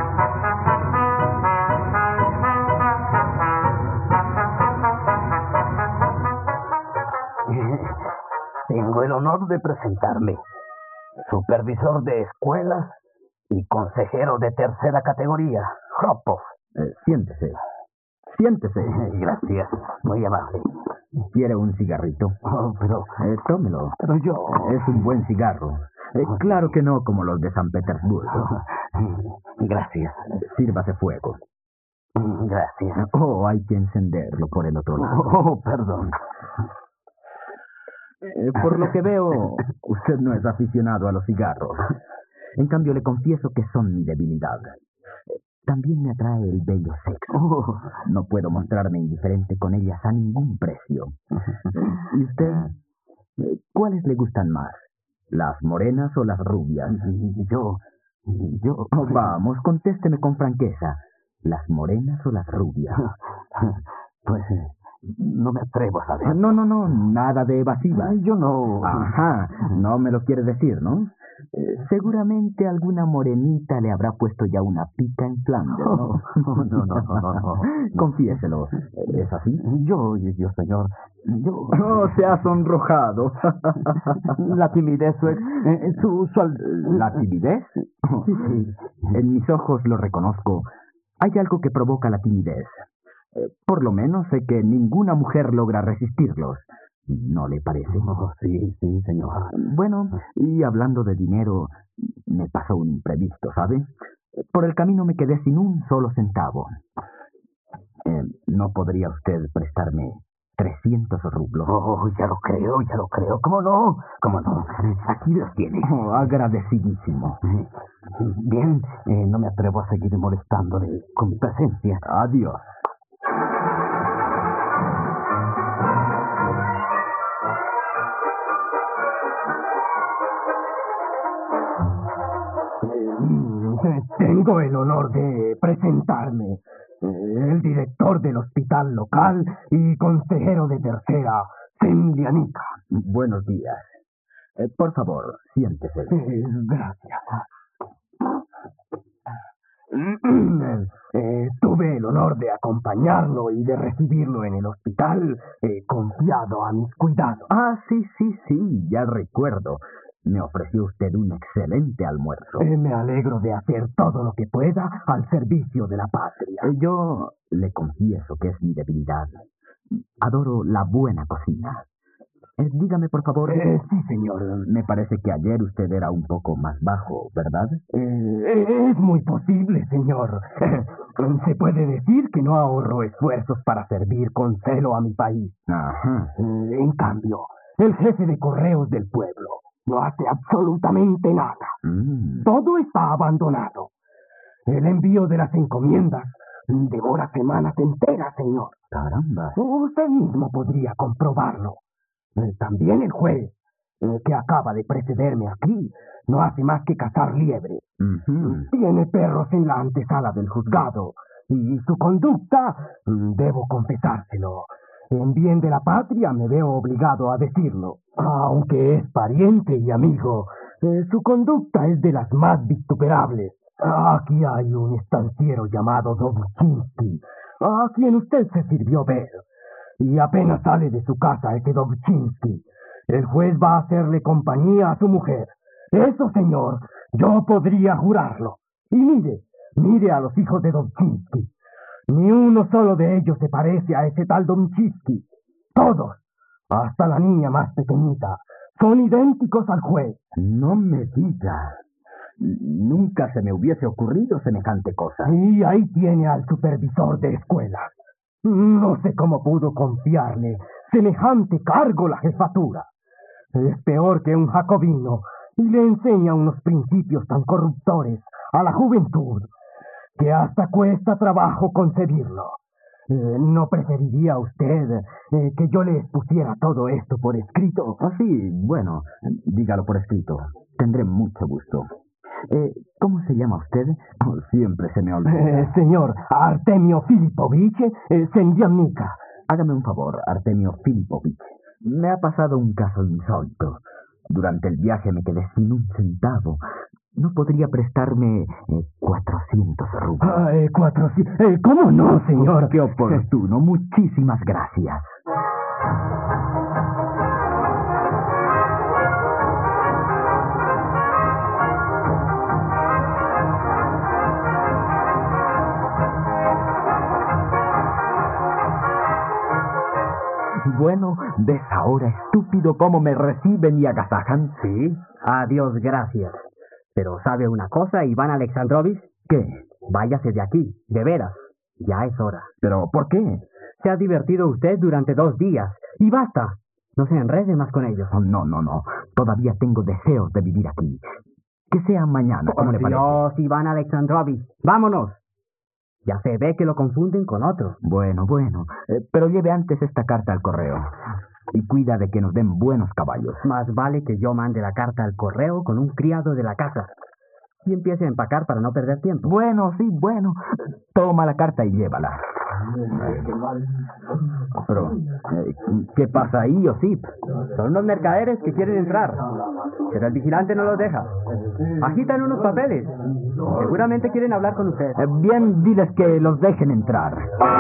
Tengo el honor de presentarme, supervisor de escuelas y consejero de tercera categoría, Hropov. Eh, siéntese. Siéntese. Gracias, muy amable. ¿Quiere un cigarrito? Oh, pero, Eh, tómelo. pero yo... Es un buen cigarro. Eh, claro que no como los de San Petersburgo. Gracias, Sírvase fuego. gracias. Oh, hay que encenderlo por el otro lado. Oh, perdón. Eh, por lo que veo, usted no es aficionado a los cigarros. En cambio, le confieso que son mi debilidad. También me atrae el bello sexo. Oh, No puedo mostrarme indiferente con ellas a ningún precio. ¿Y usted? Eh, ¿Cuáles le gustan más? ¿Las morenas o las rubias? yo... yo... Oh, vamos, contésteme con franqueza. ¿Las morenas o las rubias? Pues no me atrevo a saber. No, no, no, nada de evasiva. Yo no... Ajá, no me lo quiere decir, ¿no? Eh, seguramente alguna morenita le habrá puesto ya una pica en Flandes, ¿no? Oh, no, no, no, no, no. Confiéselo, ¿es así? Yo, yo, señor, yo... Oh, se ha sonrojado. La timidez, su, ex- eh, su, su al- ¿La timidez? Sí, sí. En mis ojos lo reconozco. Hay algo que provoca la timidez. Eh, Por lo menos sé que ninguna mujer logra resistirlos. ¿No le parece? Oh, sí, sí, señor. Bueno, y hablando de dinero, me pasó un imprevisto, ¿sabe? Por el camino me quedé sin un solo centavo. Eh, ¿No podría usted prestarme trescientos rublos? Oh, ya lo creo, ya lo creo. ¿Cómo no? ¿Cómo no? Aquí los tiene. Oh, agradecidísimo. Bien, eh, no me atrevo a seguir molestándole con mi presencia. Adiós. Eh, Tengo el honor de presentarme, eh, el director del hospital local y consejero de tercera, Semlianica. Buenos días. Eh, por favor, siéntese. Eh, gracias. Eh, tuve el honor de acompañarlo y de recibirlo en el hospital, eh, confiado a mis cuidados. Ah, sí, sí, sí, ya recuerdo. Me ofreció usted un excelente almuerzo. Eh, me alegro de hacer todo lo que pueda al servicio de la patria. Eh, Yo le confieso que es mi debilidad. Adoro la buena cocina. Eh, dígame, por favor. Eh, sí, señor. Me parece que ayer usted era un poco más bajo, ¿verdad? Eh, es muy posible, señor. Se puede decir que no ahorro esfuerzos para servir con celo a mi país. Ajá. Eh, en cambio, el jefe de correos del pueblo no hace absolutamente nada. Mm. Todo está abandonado. El envío de las encomiendas Demora semanas enteras, señor. Caramba. Usted mismo podría comprobarlo. Eh, También el juez, eh, que acaba de precederme aquí, no hace más que cazar liebres. Ujú. Tiene perros en la antesala del juzgado. Y su conducta, mm, debo confesárselo. En bien de la patria me veo obligado a decirlo. Aunque es pariente y amigo, eh, su conducta es de las más vituperables. Aquí hay un estanciero llamado Dobchinski, a quien usted se sirvió ver. Y apenas sale de su casa ese Dobchinski, el juez va a hacerle compañía a su mujer. Eso, señor, yo podría jurarlo. Y mire, mire a los hijos de Dobchinski. Ni uno solo de ellos se parece a ese tal Dobchinski. Todos, hasta la niña más pequeñita, son idénticos al juez. No me diga. Nunca se me hubiese ocurrido semejante cosa. Y ahí tiene al supervisor de escuela. No sé cómo pudo confiarle semejante cargo la jefatura. Es peor que un jacobino y le enseña unos principios tan corruptores a la juventud que hasta cuesta trabajo concebirlo. Eh, ¿No preferiría usted eh, que yo le expusiera todo esto por escrito? Ah, sí, bueno, dígalo por escrito. Tendré mucho gusto. Eh, ¿Cómo se llama usted? Oh, siempre se me olvida. Eh, señor Artemio Filipovich eh, Sendiamnica. Hágame un favor, Artemio Filipovich. Me ha pasado un caso insólito. Durante el viaje me quedé sin un centavo. ¿No podría prestarme eh, cuatrocientos rublos? Ah, eh, cuatrocientos. Eh, ¿Cómo no, señor? Qué oportuno. Muchísimas gracias. Bueno, ¿ves ahora, estúpido, cómo me reciben y agasajan? Sí. Adiós, gracias. Pero ¿sabe una cosa, Iván Alexandrovich? ¿Qué? Váyase de aquí, de veras. Ya es hora. ¿Pero por qué? Se ha divertido usted durante dos días. Y basta. No se enrede más con ellos. Oh, no, no, no. Todavía tengo deseos de vivir aquí. Que sea mañana, ¿cómo le parece? Dios, Iván Alexandrovich. Vámonos. Ya se ve que lo confunden con otro. Bueno, bueno. Eh, pero lleve antes esta carta al correo. Y cuida de que nos den buenos caballos. Más vale que yo mande la carta al correo con un criado de la casa. Y empiece a empacar para no perder tiempo. Bueno, sí, bueno. Toma la carta y llévala. Pero, eh, ¿qué pasa ahí, Osip? Son unos mercaderes que quieren entrar. Pero el vigilante no los deja. Agitan unos papeles. Seguramente quieren hablar con usted. Eh, bien, diles que los dejen entrar.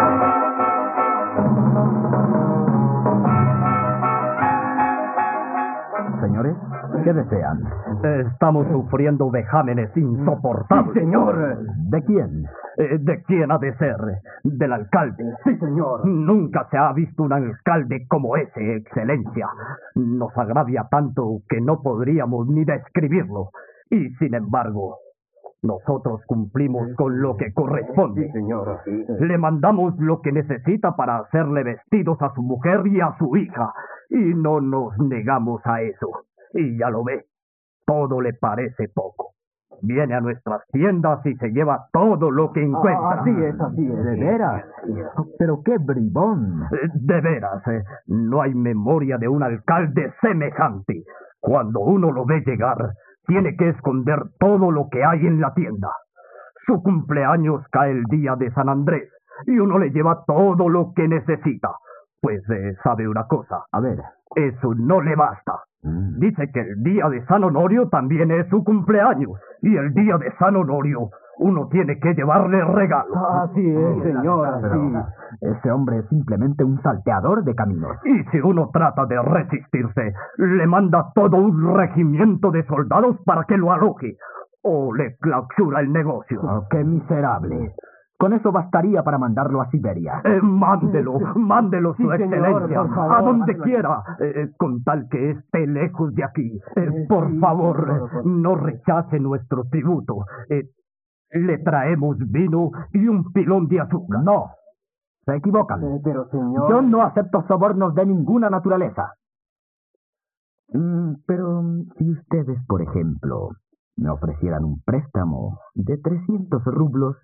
Señores, ¿qué desean? Estamos sufriendo vejámenes insoportables. Sí, señor. ¿De quién? Eh, ¿De quién ha de ser? Del alcalde. Sí, señor. Nunca se ha visto un alcalde como ese, excelencia. Nos agravia tanto que no podríamos ni describirlo. Y sin embargo, nosotros cumplimos con lo que corresponde. Sí, señor. Sí. Le mandamos lo que necesita para hacerle vestidos a su mujer y a su hija. Y no nos negamos a eso. Y ya lo ve, todo le parece poco. Viene a nuestras tiendas y se lleva todo lo que encuentra. Ah, así es, así es. ¿De veras? Pero qué bribón. Eh, De veras, eh, no hay memoria de un alcalde semejante. Cuando uno lo ve llegar, tiene que esconder todo lo que hay en la tienda. Su cumpleaños cae el día de San Andrés y uno le lleva todo lo que necesita. Pues eh, sabe una cosa. A ver. Eso no le basta. Mm. Dice que el día de San Honorio también es su cumpleaños. Y el día de San Honorio uno tiene que llevarle regalos. Así es, señor. Pero ese hombre es simplemente un salteador de caminos. Y si uno trata de resistirse, le manda todo un regimiento de soldados para que lo aloje. O le clausura el negocio. Oh, ¡qué miserable! Con eso bastaría para mandarlo a Siberia. Eh, mándelo, mándelo, su Sí, señor, excelencia, por favor, a donde mándelo. quiera, eh, con tal que esté lejos de aquí. Eh, por sí, favor, por favor. no rechace nuestro tributo. Eh, le traemos vino y un pilón de azúcar. No, se equivocan. pero señor... Yo no acepto sobornos de ninguna naturaleza. Mm, pero si ustedes, por ejemplo, me ofrecieran un préstamo de trescientos rublos,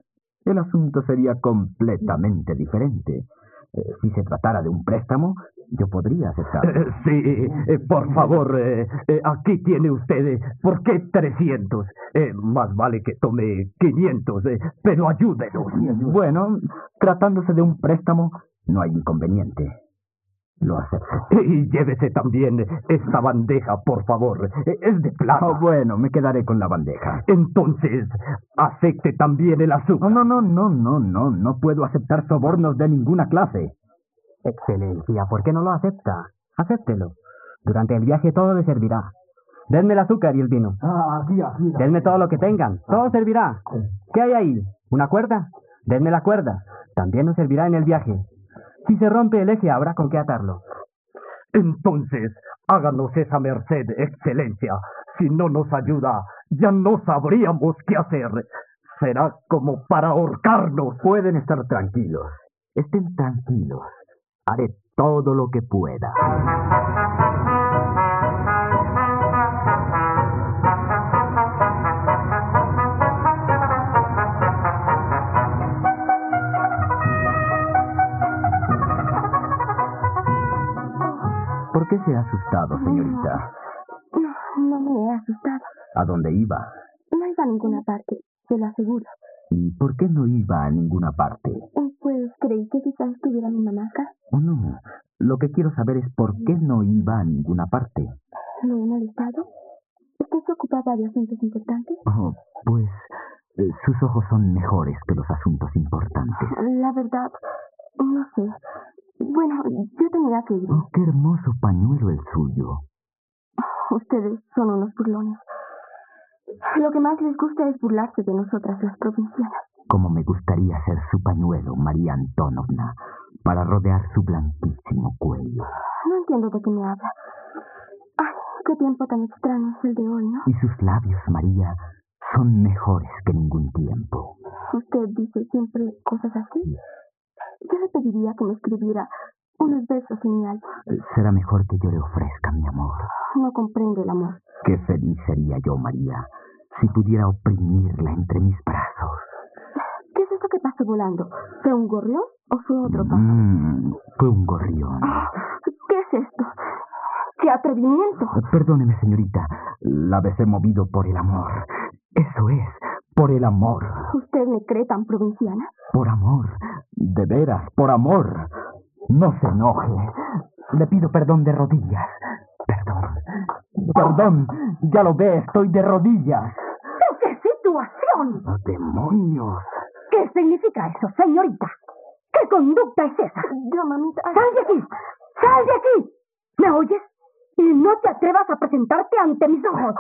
el asunto sería completamente diferente. Eh, si se tratara de un préstamo, yo podría aceptar. Eh, sí, eh, por favor, eh, eh, aquí tiene usted. eh, ¿Por qué trescientos? Eh, más vale que tome quinientos, eh, pero ayúdenos. Bueno, tratándose de un préstamo, no hay inconveniente. Lo acepto. Y llévese también esta bandeja, por favor. Eh, Es de plata. Oh, bueno, me quedaré con la bandeja. Entonces, acepte también el azúcar. No, no, no, no, no, no. No puedo aceptar sobornos de ninguna clase. Excelencia, ¿por qué no lo acepta? Acéptelo. Durante el viaje todo le servirá. Denme el azúcar y el vino. Ah, aquí, aquí. Denme todo lo que tengan. Todo servirá. ¿Qué hay ahí? ¿Una cuerda? Denme la cuerda. También nos servirá en el viaje. Si se rompe el eje, habrá con qué atarlo. Entonces, háganos esa merced, excelencia. Si no nos ayuda, ya no sabríamos qué hacer. Será como para ahorcarnos. Pueden estar tranquilos. Estén tranquilos. Haré todo lo que pueda. ¿Por qué se ha asustado, señorita? No, no me he asustado. ¿A dónde iba? No iba a ninguna parte, se lo aseguro. ¿Y por qué no iba a ninguna parte? Pues creí que quizás estuviera mi mamá acá. Oh, no. Lo que quiero saber es por qué no iba a ninguna parte. ¿Lo he molestado? ¿Usted se ocupaba de asuntos importantes? Oh, pues eh, sus ojos son mejores que los asuntos importantes. La verdad, no sé. Bueno, yo tenía que ir. Oh, qué hermoso pañuelo el suyo. Ustedes son unos burlones. Lo que más les gusta es burlarse de nosotras, las provincianas. Como me gustaría ser su pañuelo, María Antonovna, para rodear su blanquísimo cuello. No entiendo de qué me habla. Ay, qué tiempo tan extraño es el de hoy, ¿no? Y sus labios, María, son mejores que ningún tiempo. ¿Usted dice siempre cosas así? Yo le pediría que me escribiera unos besos en mi alma. Será mejor que yo le ofrezca mi amor. No comprende el amor. Qué feliz sería yo, María, si pudiera oprimirla entre mis brazos. ¿Qué es eso que pasó volando? ¿Fue un gorrión o fue otro pájaro? Mm, fue un gorrión. ¿Qué es esto? ¡Qué atrevimiento! Perdóneme, señorita. La besé movido por el amor. Eso es, por el amor. ¿Usted me cree tan provinciana? Por amor. De veras, por amor. No se enoje. Le pido perdón de rodillas. Perdón. Perdón. Ya lo ve, estoy de rodillas. ¿Pero qué situación? ¡Oh, demonios! ¿Qué significa eso, señorita? ¿Qué conducta es esa? Yo, mamita... ¡Sal de aquí! ¡Sal de aquí! ¿Me oyes? Y no te atrevas a presentarte ante mis ojos.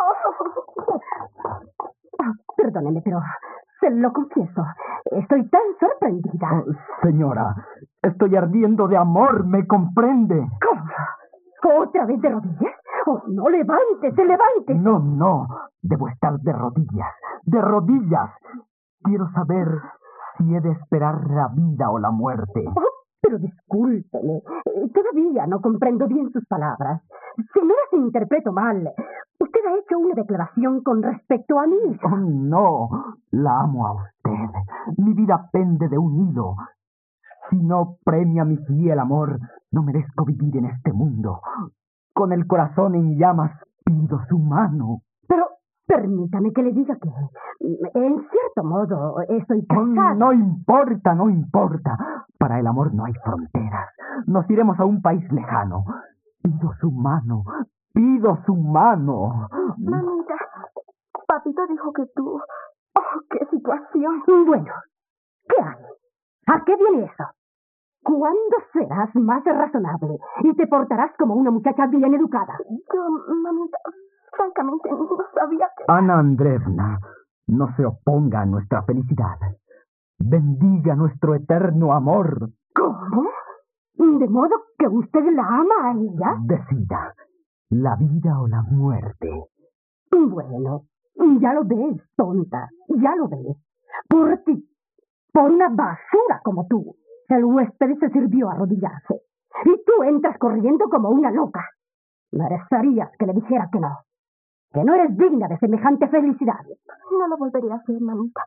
Ah, perdóneme, pero se lo confieso. Estoy tan sorprendida. Oh, señora, estoy ardiendo de amor, ¿me comprende? ¿Cómo? ¿Otra vez de rodillas? Oh, no, levántese, levántese. No, no, debo estar de rodillas, de rodillas. Quiero saber si he de esperar la vida o la muerte. Oh, pero discúlpeme, eh, todavía no comprendo bien sus palabras. Si no las interpreto mal, usted ha hecho una declaración con respecto a mí. Oh, no, la amo a usted. Mi vida pende de un hilo. Si no premia mi fiel amor, no merezco vivir en este mundo. Con el corazón en llamas, pido su mano. Pero permítame que le diga que, en cierto modo, estoy Oh, casada. no importa, no importa. Para el amor no hay fronteras. Nos iremos a un país lejano. Pido su mano, pido su mano. Mamita, papito dijo que tú... ¡Oh, qué situación! Bueno, ¿qué hay? ¿A qué viene eso? ¿Cuándo serás más razonable y te portarás como una muchacha bien educada? Yo, mamita, francamente no sabía que... Ana Andreevna, no se oponga a nuestra felicidad. Bendiga nuestro eterno amor. ¿Cómo? ¿De modo que usted la ama a ella? Decida, la vida o la muerte. Bueno, ya lo ves, tonta, ya lo ves. Por ti, por una basura como tú, el huésped se sirvió a arrodillarse. Y tú entras corriendo como una loca. Merecerías que le dijera que no. Que no eres digna de semejante felicidad. No lo volvería a hacer, mamita.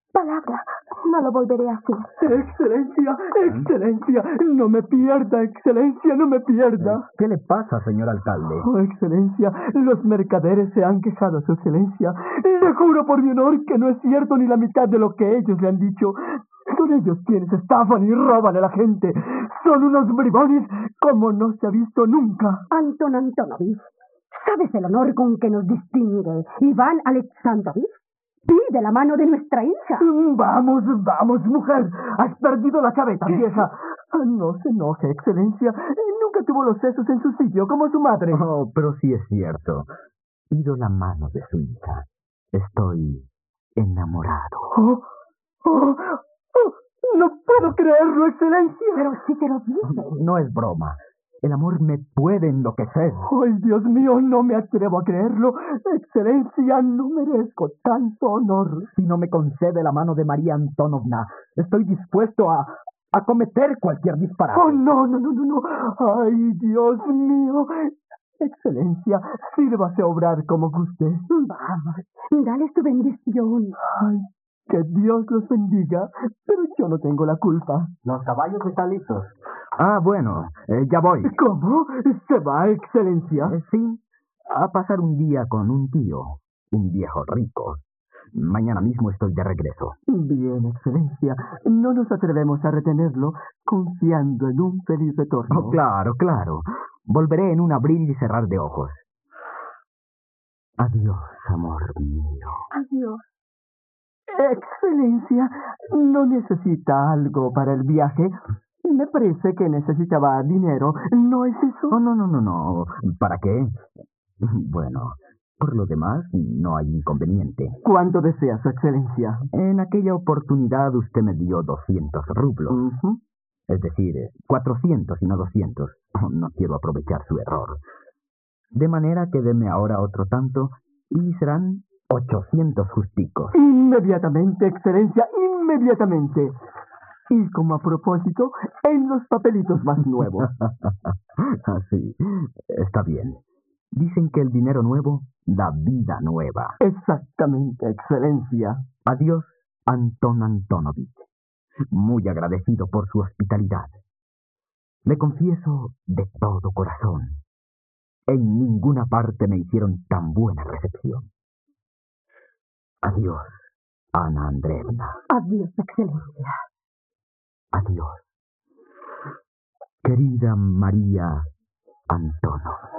Palabra, no lo volveré a hacer. Excelencia, excelencia, no me pierda, excelencia, no me pierda. ¿Qué le pasa, señor alcalde? Oh, excelencia, los mercaderes se han quejado, su excelencia. Le juro por mi honor que no es cierto ni la mitad de lo que ellos le han dicho. Son ellos quienes estafan y roban a la gente. Son unos bribones como no se ha visto nunca. Anton Antonovich, ¿sabes el honor con que nos distingue Iván Alexandrovich? Pide la mano de nuestra hija. Vamos, vamos, mujer. Has perdido la cabeza, vieja. Ah, no se enoje, excelencia. Nunca tuvo los sesos en su sitio como su madre. Oh, pero sí es cierto. Pido la mano de su hija. Estoy enamorado. Oh, oh, oh, no puedo creerlo, excelencia. Pero si te lo dije. No es broma. El amor me puede enloquecer. ¡Ay, Dios mío! No me atrevo a creerlo. Excelencia, no merezco tanto honor. Si no me concede la mano de María Antonovna, estoy dispuesto a, a cometer cualquier disparate. ¡Oh, no, no, no, no, no! ¡Ay, Dios mío! Excelencia, sírvase a obrar como guste. Vamos, dale tu bendición. ¡Ay, que Dios los bendiga! Pero yo no tengo la culpa. Los caballos están listos. Ah, bueno, eh, ya voy. ¿Cómo? ¿Se va, excelencia? Eh, sí, a pasar un día con un tío, un viejo rico. Mañana mismo estoy de regreso. Bien, excelencia. No nos atrevemos a retenerlo, confiando en un feliz retorno. Oh, claro, claro. Volveré en un abrir y cerrar de ojos. Adiós, amor mío. Adiós. Excelencia, ¿no necesita algo para el viaje? Me parece que necesitaba dinero, ¿no es eso? Oh, no, no, no, no. ¿Para qué? Bueno, por lo demás, no hay inconveniente. ¿Cuánto desea, su excelencia? En aquella oportunidad usted me dio doscientos rublos. Uh-huh. Es decir, cuatrocientos y no doscientos. No quiero aprovechar su error. De manera que deme ahora otro tanto y serán ochocientos justicos. Inmediatamente, excelencia, inmediatamente. Y como a propósito, en los papelitos más nuevos. Así, está bien. Dicen que el dinero nuevo da vida nueva. Exactamente, excelencia. Adiós, Anton Antonovich. Muy agradecido por su hospitalidad. Le confieso de todo corazón. En ninguna parte me hicieron tan buena recepción. Adiós, Ana Andreevna. Adiós, excelencia. Adiós, querida María Antonovna.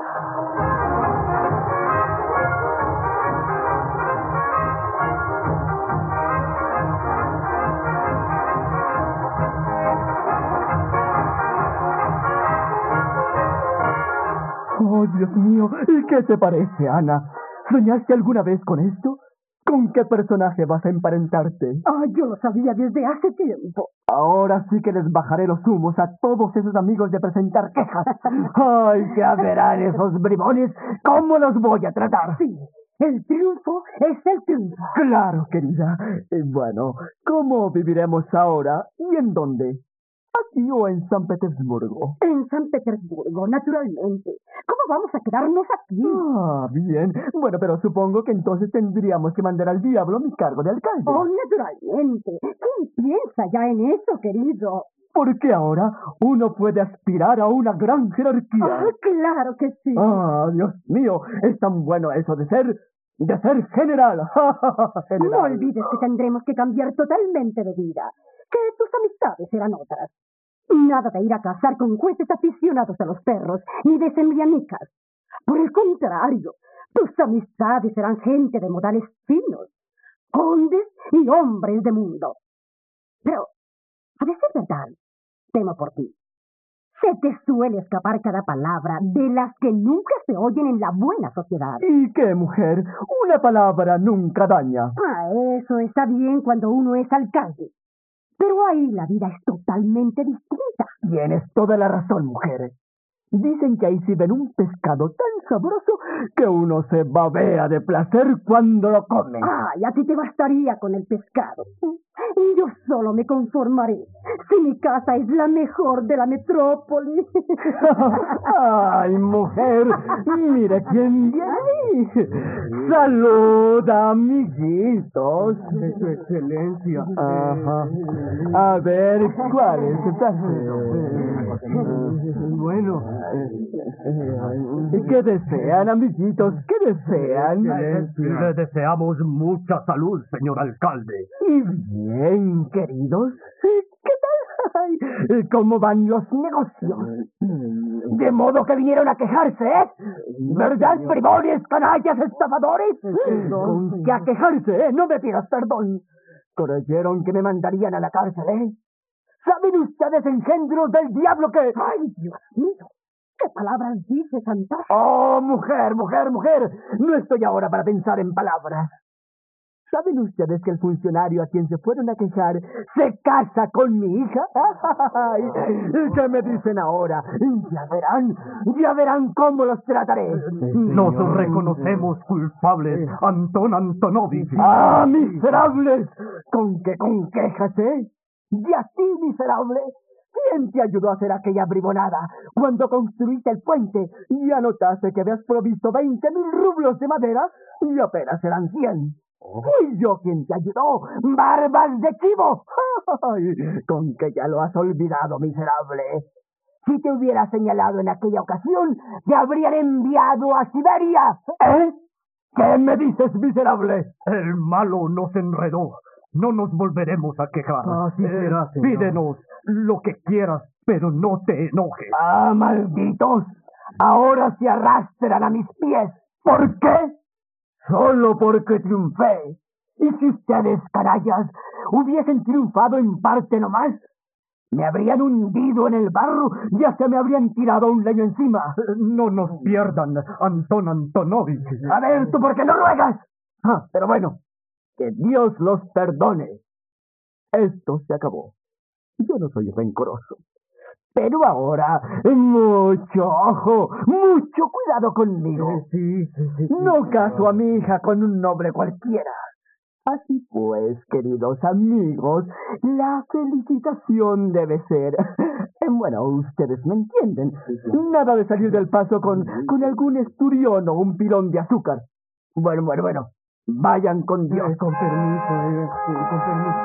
Oh, Dios mío, ¿y qué te parece, Ana? ¿Soñaste alguna vez con esto? ¿Con qué personaje vas a emparentarte? Ah, yo lo sabía desde hace tiempo. Ahora sí que les bajaré los humos a todos esos amigos de presentar quejas. ¡Ay, ya verán esos bribones! ¿Cómo los voy a tratar? Sí, el triunfo es el triunfo. Claro, querida. Y bueno, ¿cómo viviremos ahora y en dónde? ¿Aquí o en San Petersburgo? En San Petersburgo, naturalmente. ¿Cómo vamos a quedarnos aquí? Ah, bien. Bueno, pero supongo que entonces tendríamos que mandar al diablo mi cargo de alcalde. Oh, naturalmente. ¿Quién piensa ya en eso, querido? Porque ahora uno puede aspirar a una gran jerarquía. Ah, claro que sí. Ah, Dios mío, es tan bueno eso de ser... de ser general. General. No olvides que tendremos que cambiar totalmente de vida. Que tus amistades serán otras. Nada de ir a cazar con jueces aficionados a los perros, ni de sembrianicas. Por el contrario, tus amistades serán gente de modales finos, condes y hombres de mundo. Pero, a decir verdad, temo por ti. Se te suele escapar cada palabra de las que nunca se oyen en la buena sociedad. ¿Y qué, mujer? Una palabra nunca daña. Ah, eso está bien cuando uno es alcalde. Pero ahí la vida es totalmente distinta. Tienes toda la razón, mujer. Dicen que ahí sirven un pescado tan sabroso que uno se babea de placer cuando lo come. Ay, a ti te bastaría con el pescado. Yo solo me conformaré si mi casa es la mejor de la metrópoli. Ay, mujer, mire quién viene ahí. Saluda, amiguitos. Su excelencia. Ajá. A ver, ¿cuál es el Bueno. ¿Qué desean, amiguitos? ¿Qué desean? Le deseamos mucha salud, señor alcalde. Y bien, queridos, ¿qué tal? Ay, ¿cómo van los negocios? De modo que vinieron a quejarse, ¿eh? ¿Verdad, bribones, canallas, estafadores? Con que a quejarse, ¿eh? No me pidas perdón. Creyeron que me mandarían a la cárcel, ¿eh? ¿Saben ustedes, engendros del diablo, que... Ay, Dios mío, ¿qué palabras dices, Antojo? Oh, mujer, mujer, mujer, no estoy ahora para pensar en palabras. ¿Saben ustedes que el funcionario a quien se fueron a quejar se casa con mi hija? Ay, ¿qué me dicen ahora? Ya verán, ya verán cómo los trataré. Nos reconocemos culpables, Antón Antonovich. ¡Ah, miserables! ¿Con qué con quejas, eh? ¿Y a ti, miserable? ¿Quién te ayudó a hacer aquella bribonada cuando construiste el puente y anotaste que habías provisto veinte mil rublos de madera y apenas eran cien? Fui yo quien te ayudó, barbas de chivo. Ay, con que ya lo has olvidado, miserable. Si te hubiera señalado en aquella ocasión, te habrían enviado a Siberia. ¿Eh? ¿Qué me dices, miserable? El malo nos enredó. No nos volveremos a quejar. Así será, eh, pídenos lo que quieras, pero no te enojes. ¡Ah, malditos! Ahora se arrastran a mis pies. ¿Por qué? Solo porque triunfé. Y si ustedes, canallas, hubiesen triunfado en parte nomás, me habrían hundido en el barro y hasta me habrían tirado un leño encima. No nos pierdan, Antón Antonovich. A ver, ¿tú por qué no ruegas? Ah, pero bueno, que Dios los perdone. Esto se acabó. Yo no soy rencoroso. Pero ahora, mucho ojo, mucho cuidado conmigo. Sí, sí, sí, sí. No caso a mi hija con un noble cualquiera. Así pues, queridos amigos, la felicitación debe ser... Bueno, ustedes me entienden. Nada de salir del paso con, con algún esturión o un pilón de azúcar. Bueno, bueno, bueno. Vayan con Dios. Eh, con permiso, eh, sí, con permiso.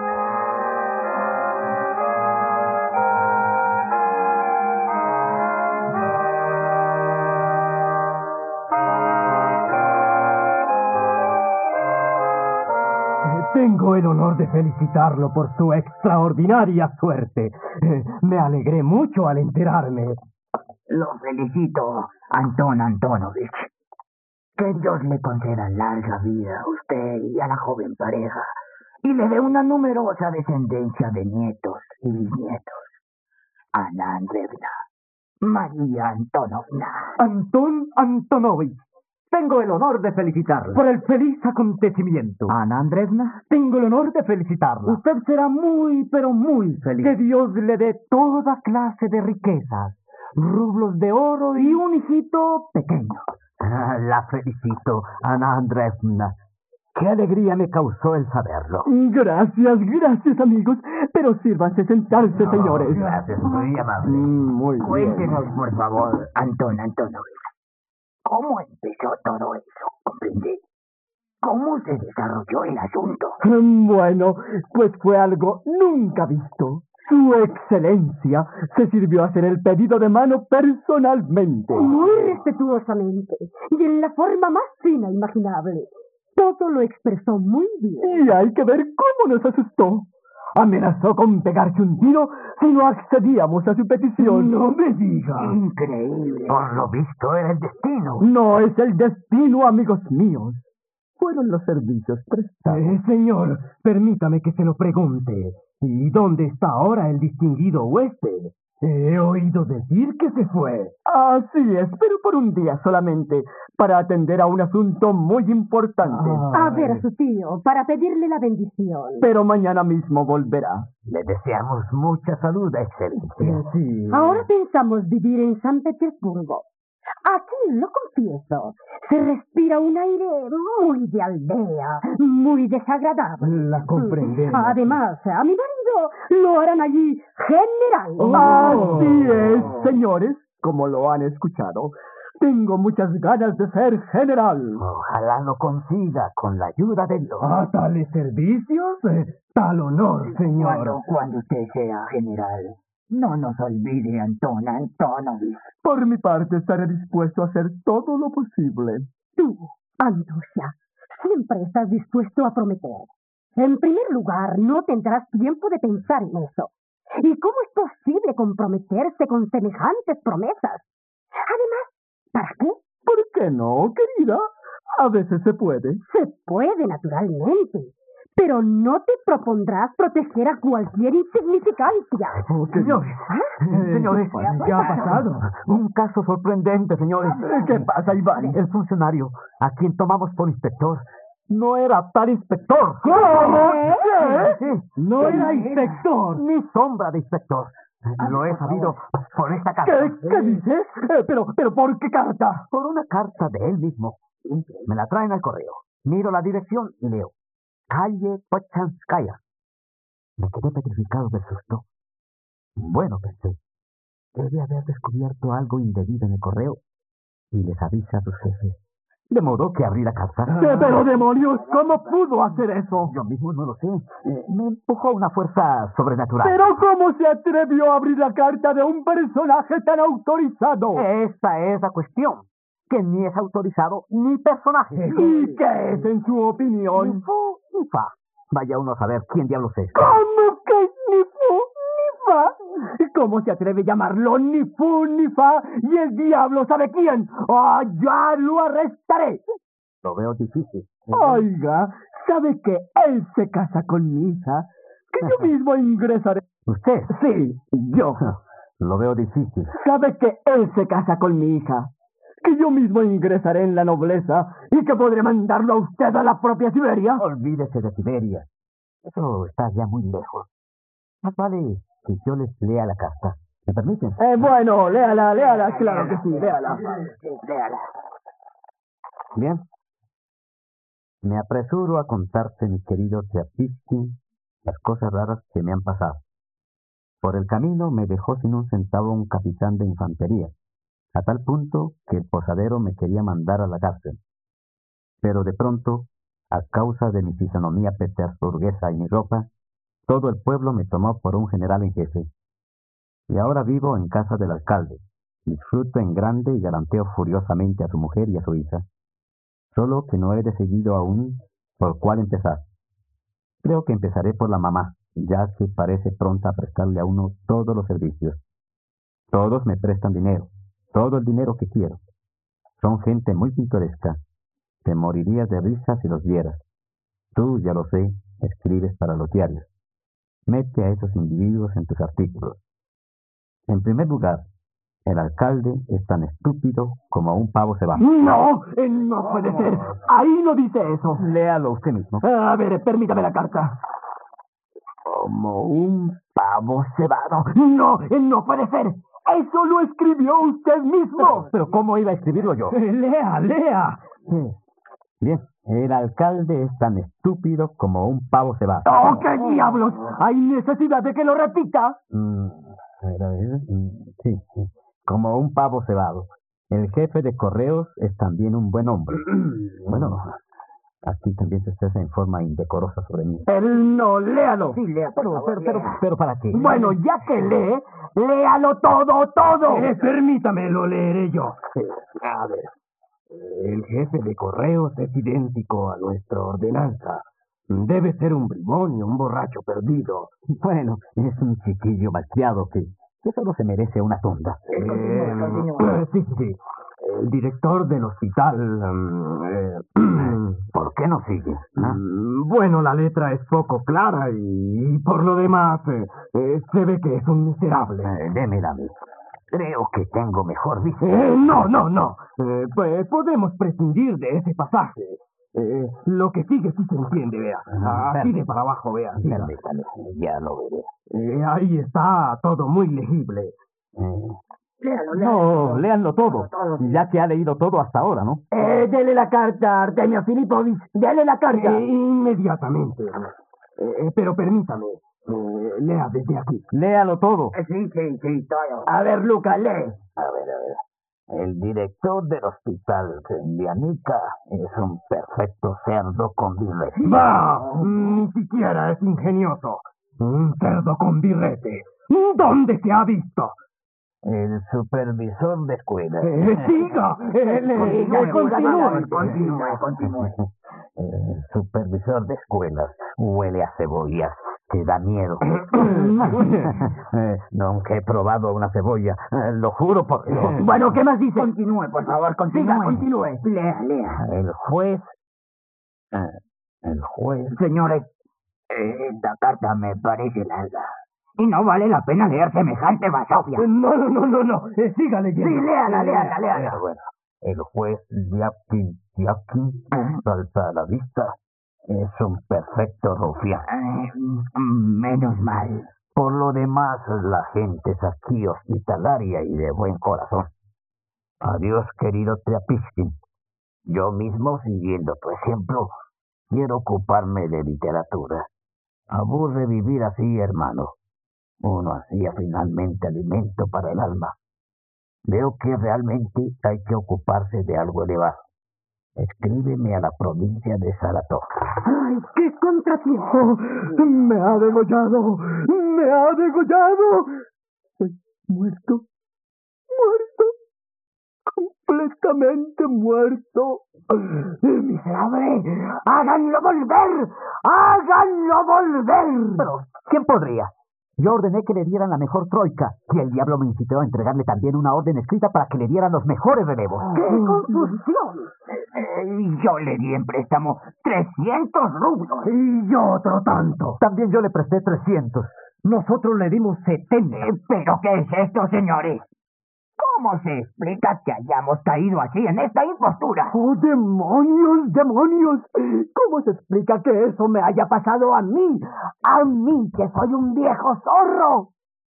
Tengo el honor de felicitarlo por su extraordinaria suerte. Eh, me alegré mucho al enterarme. Lo felicito, Antón Antonovich. Que Dios le conceda larga vida a usted y a la joven pareja, y le dé una numerosa descendencia de nietos y bisnietos. Ana Andreevna, María Antonovna. Antón Antonovich. Tengo el honor de felicitarla por el feliz acontecimiento. Ana Andreevna, tengo el honor de felicitarla. Usted será muy, pero muy feliz. Que Dios le dé toda clase de riquezas, rublos de oro y un hijito pequeño. Ah, la felicito, Ana Andreevna. Qué alegría me causó el saberlo. Gracias, gracias, amigos. Pero sírvanse sentarse, No, señores. Gracias, muy amable. Mm, muy bien. Cuéntenos, por favor, Antón Antonovich. ¿Cómo empezó todo eso? ¿Comprende? ¿Cómo se desarrolló el asunto? Bueno, pues fue algo nunca visto. Su excelencia se sirvió a hacer el pedido de mano personalmente. Muy respetuosamente y en la forma más fina imaginable. Todo lo expresó muy bien. Y hay que ver cómo nos asustó. Amenazó con pegarse un tiro si no accedíamos a su petición. No me diga. Increíble. Por lo visto era el destino. No es el destino, amigos míos. Fueron los servicios prestados. Eh, señor, permítame que se lo pregunte. ¿Y dónde está ahora el distinguido huésped? He oído decir que se fue. Así es, pero por un día solamente, para atender a un asunto muy importante. A ver a su tío, para pedirle la bendición. Pero mañana mismo volverá. Le deseamos mucha salud, Excelencia. Sí. Ahora pensamos vivir en San Petersburgo. Aquí, lo confieso, se respira un aire muy de aldea, muy desagradable. La comprendemos. Además, a mi marido lo harán allí general. Oh. Así es, señores, como lo han escuchado. Tengo muchas ganas de ser general. Ojalá lo consiga con la ayuda de Dios. ¿A tales servicios? Eh, tal honor, señor. Cuando, cuando usted sea general, no nos olvide, Anton Antonovich. Por mi parte, estaré dispuesto a hacer todo lo posible. Tú, Andusha, siempre estás dispuesto a prometer. En primer lugar, no tendrás tiempo de pensar en eso. ¿Y cómo es posible comprometerse con semejantes promesas? Además, ¿para qué? ¿Por qué no, querida? A veces se puede. Se puede, naturalmente. Pero no te propondrás proteger a cualquier insignificancia. Señores, señores, ¿Qué ha pasado? Un caso sorprendente, señores. ¿Qué pasa, Iván? El funcionario a quien tomamos por inspector no era tal inspector. ¿Cómo? ¿Qué? Sí, No era inspector. ni sombra de inspector. Lo he sabido por esta carta. ¿Qué, qué dices? Eh, pero, pero, ¿por qué carta? Por una carta de él mismo. Me la traen al correo. Miro la dirección y leo. Calle Pochanskaya. Me quedé petrificado de susto. Bueno, pensé, debe haber descubierto algo indebido en el correo y les avisa a sus jefes. De modo que abrí la carta. ¿Qué, pero demonios, ¿cómo pudo hacer eso? Yo mismo no lo sé. Eh, me empujó una fuerza sobrenatural. ¿Pero cómo se atrevió a abrir la carta de un personaje tan autorizado? Esta es la cuestión. Que ni es autorizado ni personaje. ¿Y qué es, en su opinión? Ni fu ni fa. Vaya uno a saber quién diablos es. ¿Cómo que ni fu ni fa? ¿Cómo se atreve a llamarlo ni fu ni fa? Y el diablo sabe quién. ¡Ah, ya lo arrestaré! Lo veo difícil. Oiga, ¿sabe que él se casa con mi hija? Que yo mismo ingresaré. ¿Usted? Sí, yo. Lo veo difícil. ¿Sabe que él se casa con mi hija? Que yo mismo ingresaré en la nobleza y que podré mandarlo a usted a la propia Siberia. Olvídese de Siberia. Eso está ya muy lejos. Más vale que yo les lea la carta. ¿Me permiten? Eh, bueno, léala, léala, claro que sí, léala. Léala. Bien. Me apresuro a contarte, mi querido Tchaikovsky, las cosas raras que me han pasado. Por el camino me dejó sin un centavo un capitán de infantería, a tal punto que el posadero me quería mandar a la cárcel. Pero de pronto, a causa de mi fisonomía petersburguesa y mi ropa, todo el pueblo me tomó por un general en jefe. Y ahora vivo en casa del alcalde, disfruto en grande y galanteo furiosamente a su mujer y a su hija. Solo que no he decidido aún por cuál empezar. Creo que empezaré por la mamá, ya que parece pronta a prestarle a uno todos los servicios. Todos me prestan dinero, todo el dinero que quiero. Son gente muy pintoresca. Te morirías de risa si los vieras. Tú, ya lo sé, escribes para los diarios. Mete a esos individuos en tus artículos. En primer lugar, el alcalde es tan estúpido como un pavo cebado. No, eh, no puede ser. Ahí no dice eso. Léalo usted mismo. A ver, permítame la carta. Como un pavo cebado. No, eh, no puede ser. Eso lo escribió usted mismo. Pero ¿cómo iba a escribirlo yo? Lea, lea. Bien, el alcalde es tan estúpido como un pavo cebado. ¡Oh, qué diablos! ¿Hay necesidad de que lo repita? Mm, a ver, a ver, mm, sí, sí. Como un pavo cebado. El jefe de correos es también un buen hombre. Bueno, aquí también se expresa en forma indecorosa sobre mí. Él no, léalo. Sí, lea, por Pero, favor, pero, pero, lea. pero ¿para qué? Bueno, ya que lee, léalo todo, todo. Eh, permítame, lo leeré yo. A ver, el jefe de correos es idéntico a nuestra ordenanza. Debe ser un bribón y un borracho perdido. Bueno, es un chiquillo malcriado que, que solo se merece una tunda. Eh, sí, sí, sí. el director del hospital... um, eh, ¿Por qué no sigue? ¿Ah? Bueno, la letra es poco clara y, y por lo demás eh, eh, se ve que es un miserable. Eh, démela a mí. Creo que tengo mejor vista. Eh, no, no, no. Eh, pues podemos prescindir de ese pasaje. Eh, lo que sigue sí se entiende, vea. Así de para abajo, vea. siga. Permítame, ya lo veré. Eh, ahí está todo muy legible. Eh, Léalo, no, léanlo todo, ya que ha leído todo hasta ahora, ¿no? Eh, dele la carta, Artemio Filipovich. Dele la carta. Eh, inmediatamente. Eh, pero permítame. Eh, lea desde aquí. Léalo todo. Sí, sí, sí, todo. A ver, Luca, lee. A ver, a ver. El director del hospital Sendianica es un perfecto cerdo con birrete. ¡Bah! Ni siquiera es ingenioso. Un cerdo con birrete. ¿Dónde se ha visto? El supervisor de escuela. Eh, siga. Eh, le- Siga, le- continúe. siga, Continúe, continúe. El supervisor de escuelas huele a cebollas, que da miedo. Eh, nunca he probado una cebolla, eh, lo juro por Dios. Bueno, ¿qué más dice? Continúe, por favor, continúe. Siga, continúe. Lea, lea. El juez... eh, el juez... Señores, eh, esta carta me parece larga. Y no vale la pena leer semejante basofia. No, no, no, no, no. Eh, siga leyendo. Sí, léala, léala, léala. Pero bueno, el juez Yapkin Yapkin, salta a la vista, es un perfecto rufián. Eh, menos mal. Por lo demás, la gente es aquí hospitalaria y de buen corazón. Adiós, querido Triapiskin. Yo mismo, siguiendo tu ejemplo, quiero ocuparme de literatura. Aburre vivir así, hermano. Uno hacía finalmente alimento para el alma. Veo que realmente hay que ocuparse de algo elevado. Escríbeme a la provincia de Saratov. ¡Ay, qué contratiempo! ¡Me ha degollado! ¡Me ha degollado! Estoy muerto. ¡Muerto! ¡Completamente muerto! ¡Miserable! ¡Háganlo volver! ¡Háganlo volver! Pero, ¿quién podría? Yo ordené que le dieran la mejor troika, y el diablo me incitó a entregarle también una orden escrita para que le dieran los mejores relevos. ¡Qué confusión! Eh, yo le di en préstamo trescientos rublos. Y yo otro tanto. También yo le presté trescientos. Nosotros le dimos setenta. Eh, ¿Pero qué es esto, señores? ¿Cómo se explica que hayamos caído así en esta impostura? ¡Oh, demonios, demonios! ¿Cómo se explica que eso me haya pasado a mí? A mí, que soy un viejo zorro.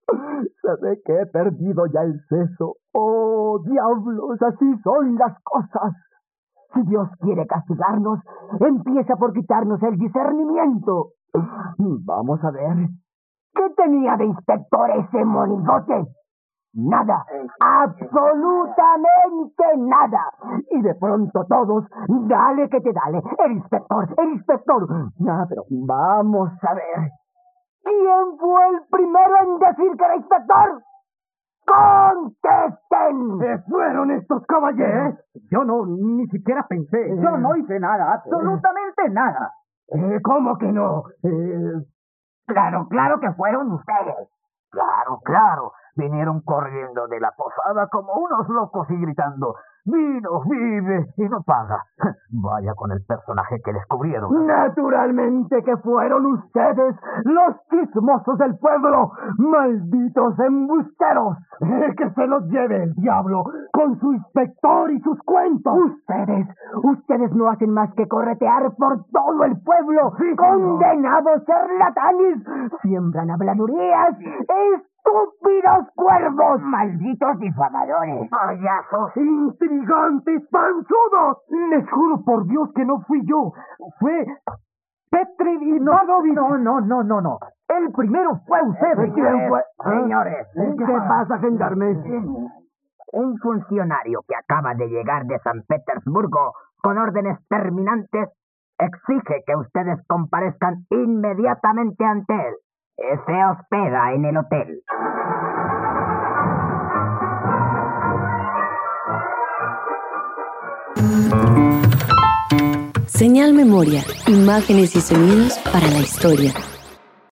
Se ve que he perdido ya el seso. ¡Oh, diablos! Así son las cosas. Si Dios quiere castigarnos, empieza por quitarnos el discernimiento. Vamos a ver. ¿Qué tenía de inspector ese monigote? Nada, absolutamente nada. Y de pronto todos, dale que te dale, el inspector, el inspector. Ah, pero vamos a ver. ¿Quién fue el primero en decir que era inspector? ¡Contesten! ¿Qué fueron estos caballeros? Yo no, ni siquiera pensé. Yo no hice nada, absolutamente nada. Eh, ¿Cómo que no? Eh... Claro, claro que fueron ustedes. Claro, claro. Vinieron corriendo de la posada como unos locos y gritando, ¡vino, vive! Y no paga. Vaya con el personaje que descubrieron. Naturalmente que fueron ustedes los chismosos del pueblo, malditos embusteros. Que se los lleve el diablo con su inspector y sus cuentos. Ustedes, ustedes no hacen más que corretear por todo el pueblo, sí, condenados charlatanes, siembran habladurías, ¡estúpidos cuervos! ¡Malditos difamadores! ¡Payasos! ¡Intrigantes! ¡Panzudos! Les juro por Dios que no fui yo. Fue Petri Ivanovich. No, no, no, no, no. El primero fue usted. ¿Quién fue? Señores, ¿qué pasa, gendarmes? Un funcionario que acaba de llegar de San Petersburgo con órdenes terminantes exige que ustedes comparezcan inmediatamente ante él. Se hospeda en el hotel. Señal Memoria, imágenes y sonidos para la historia.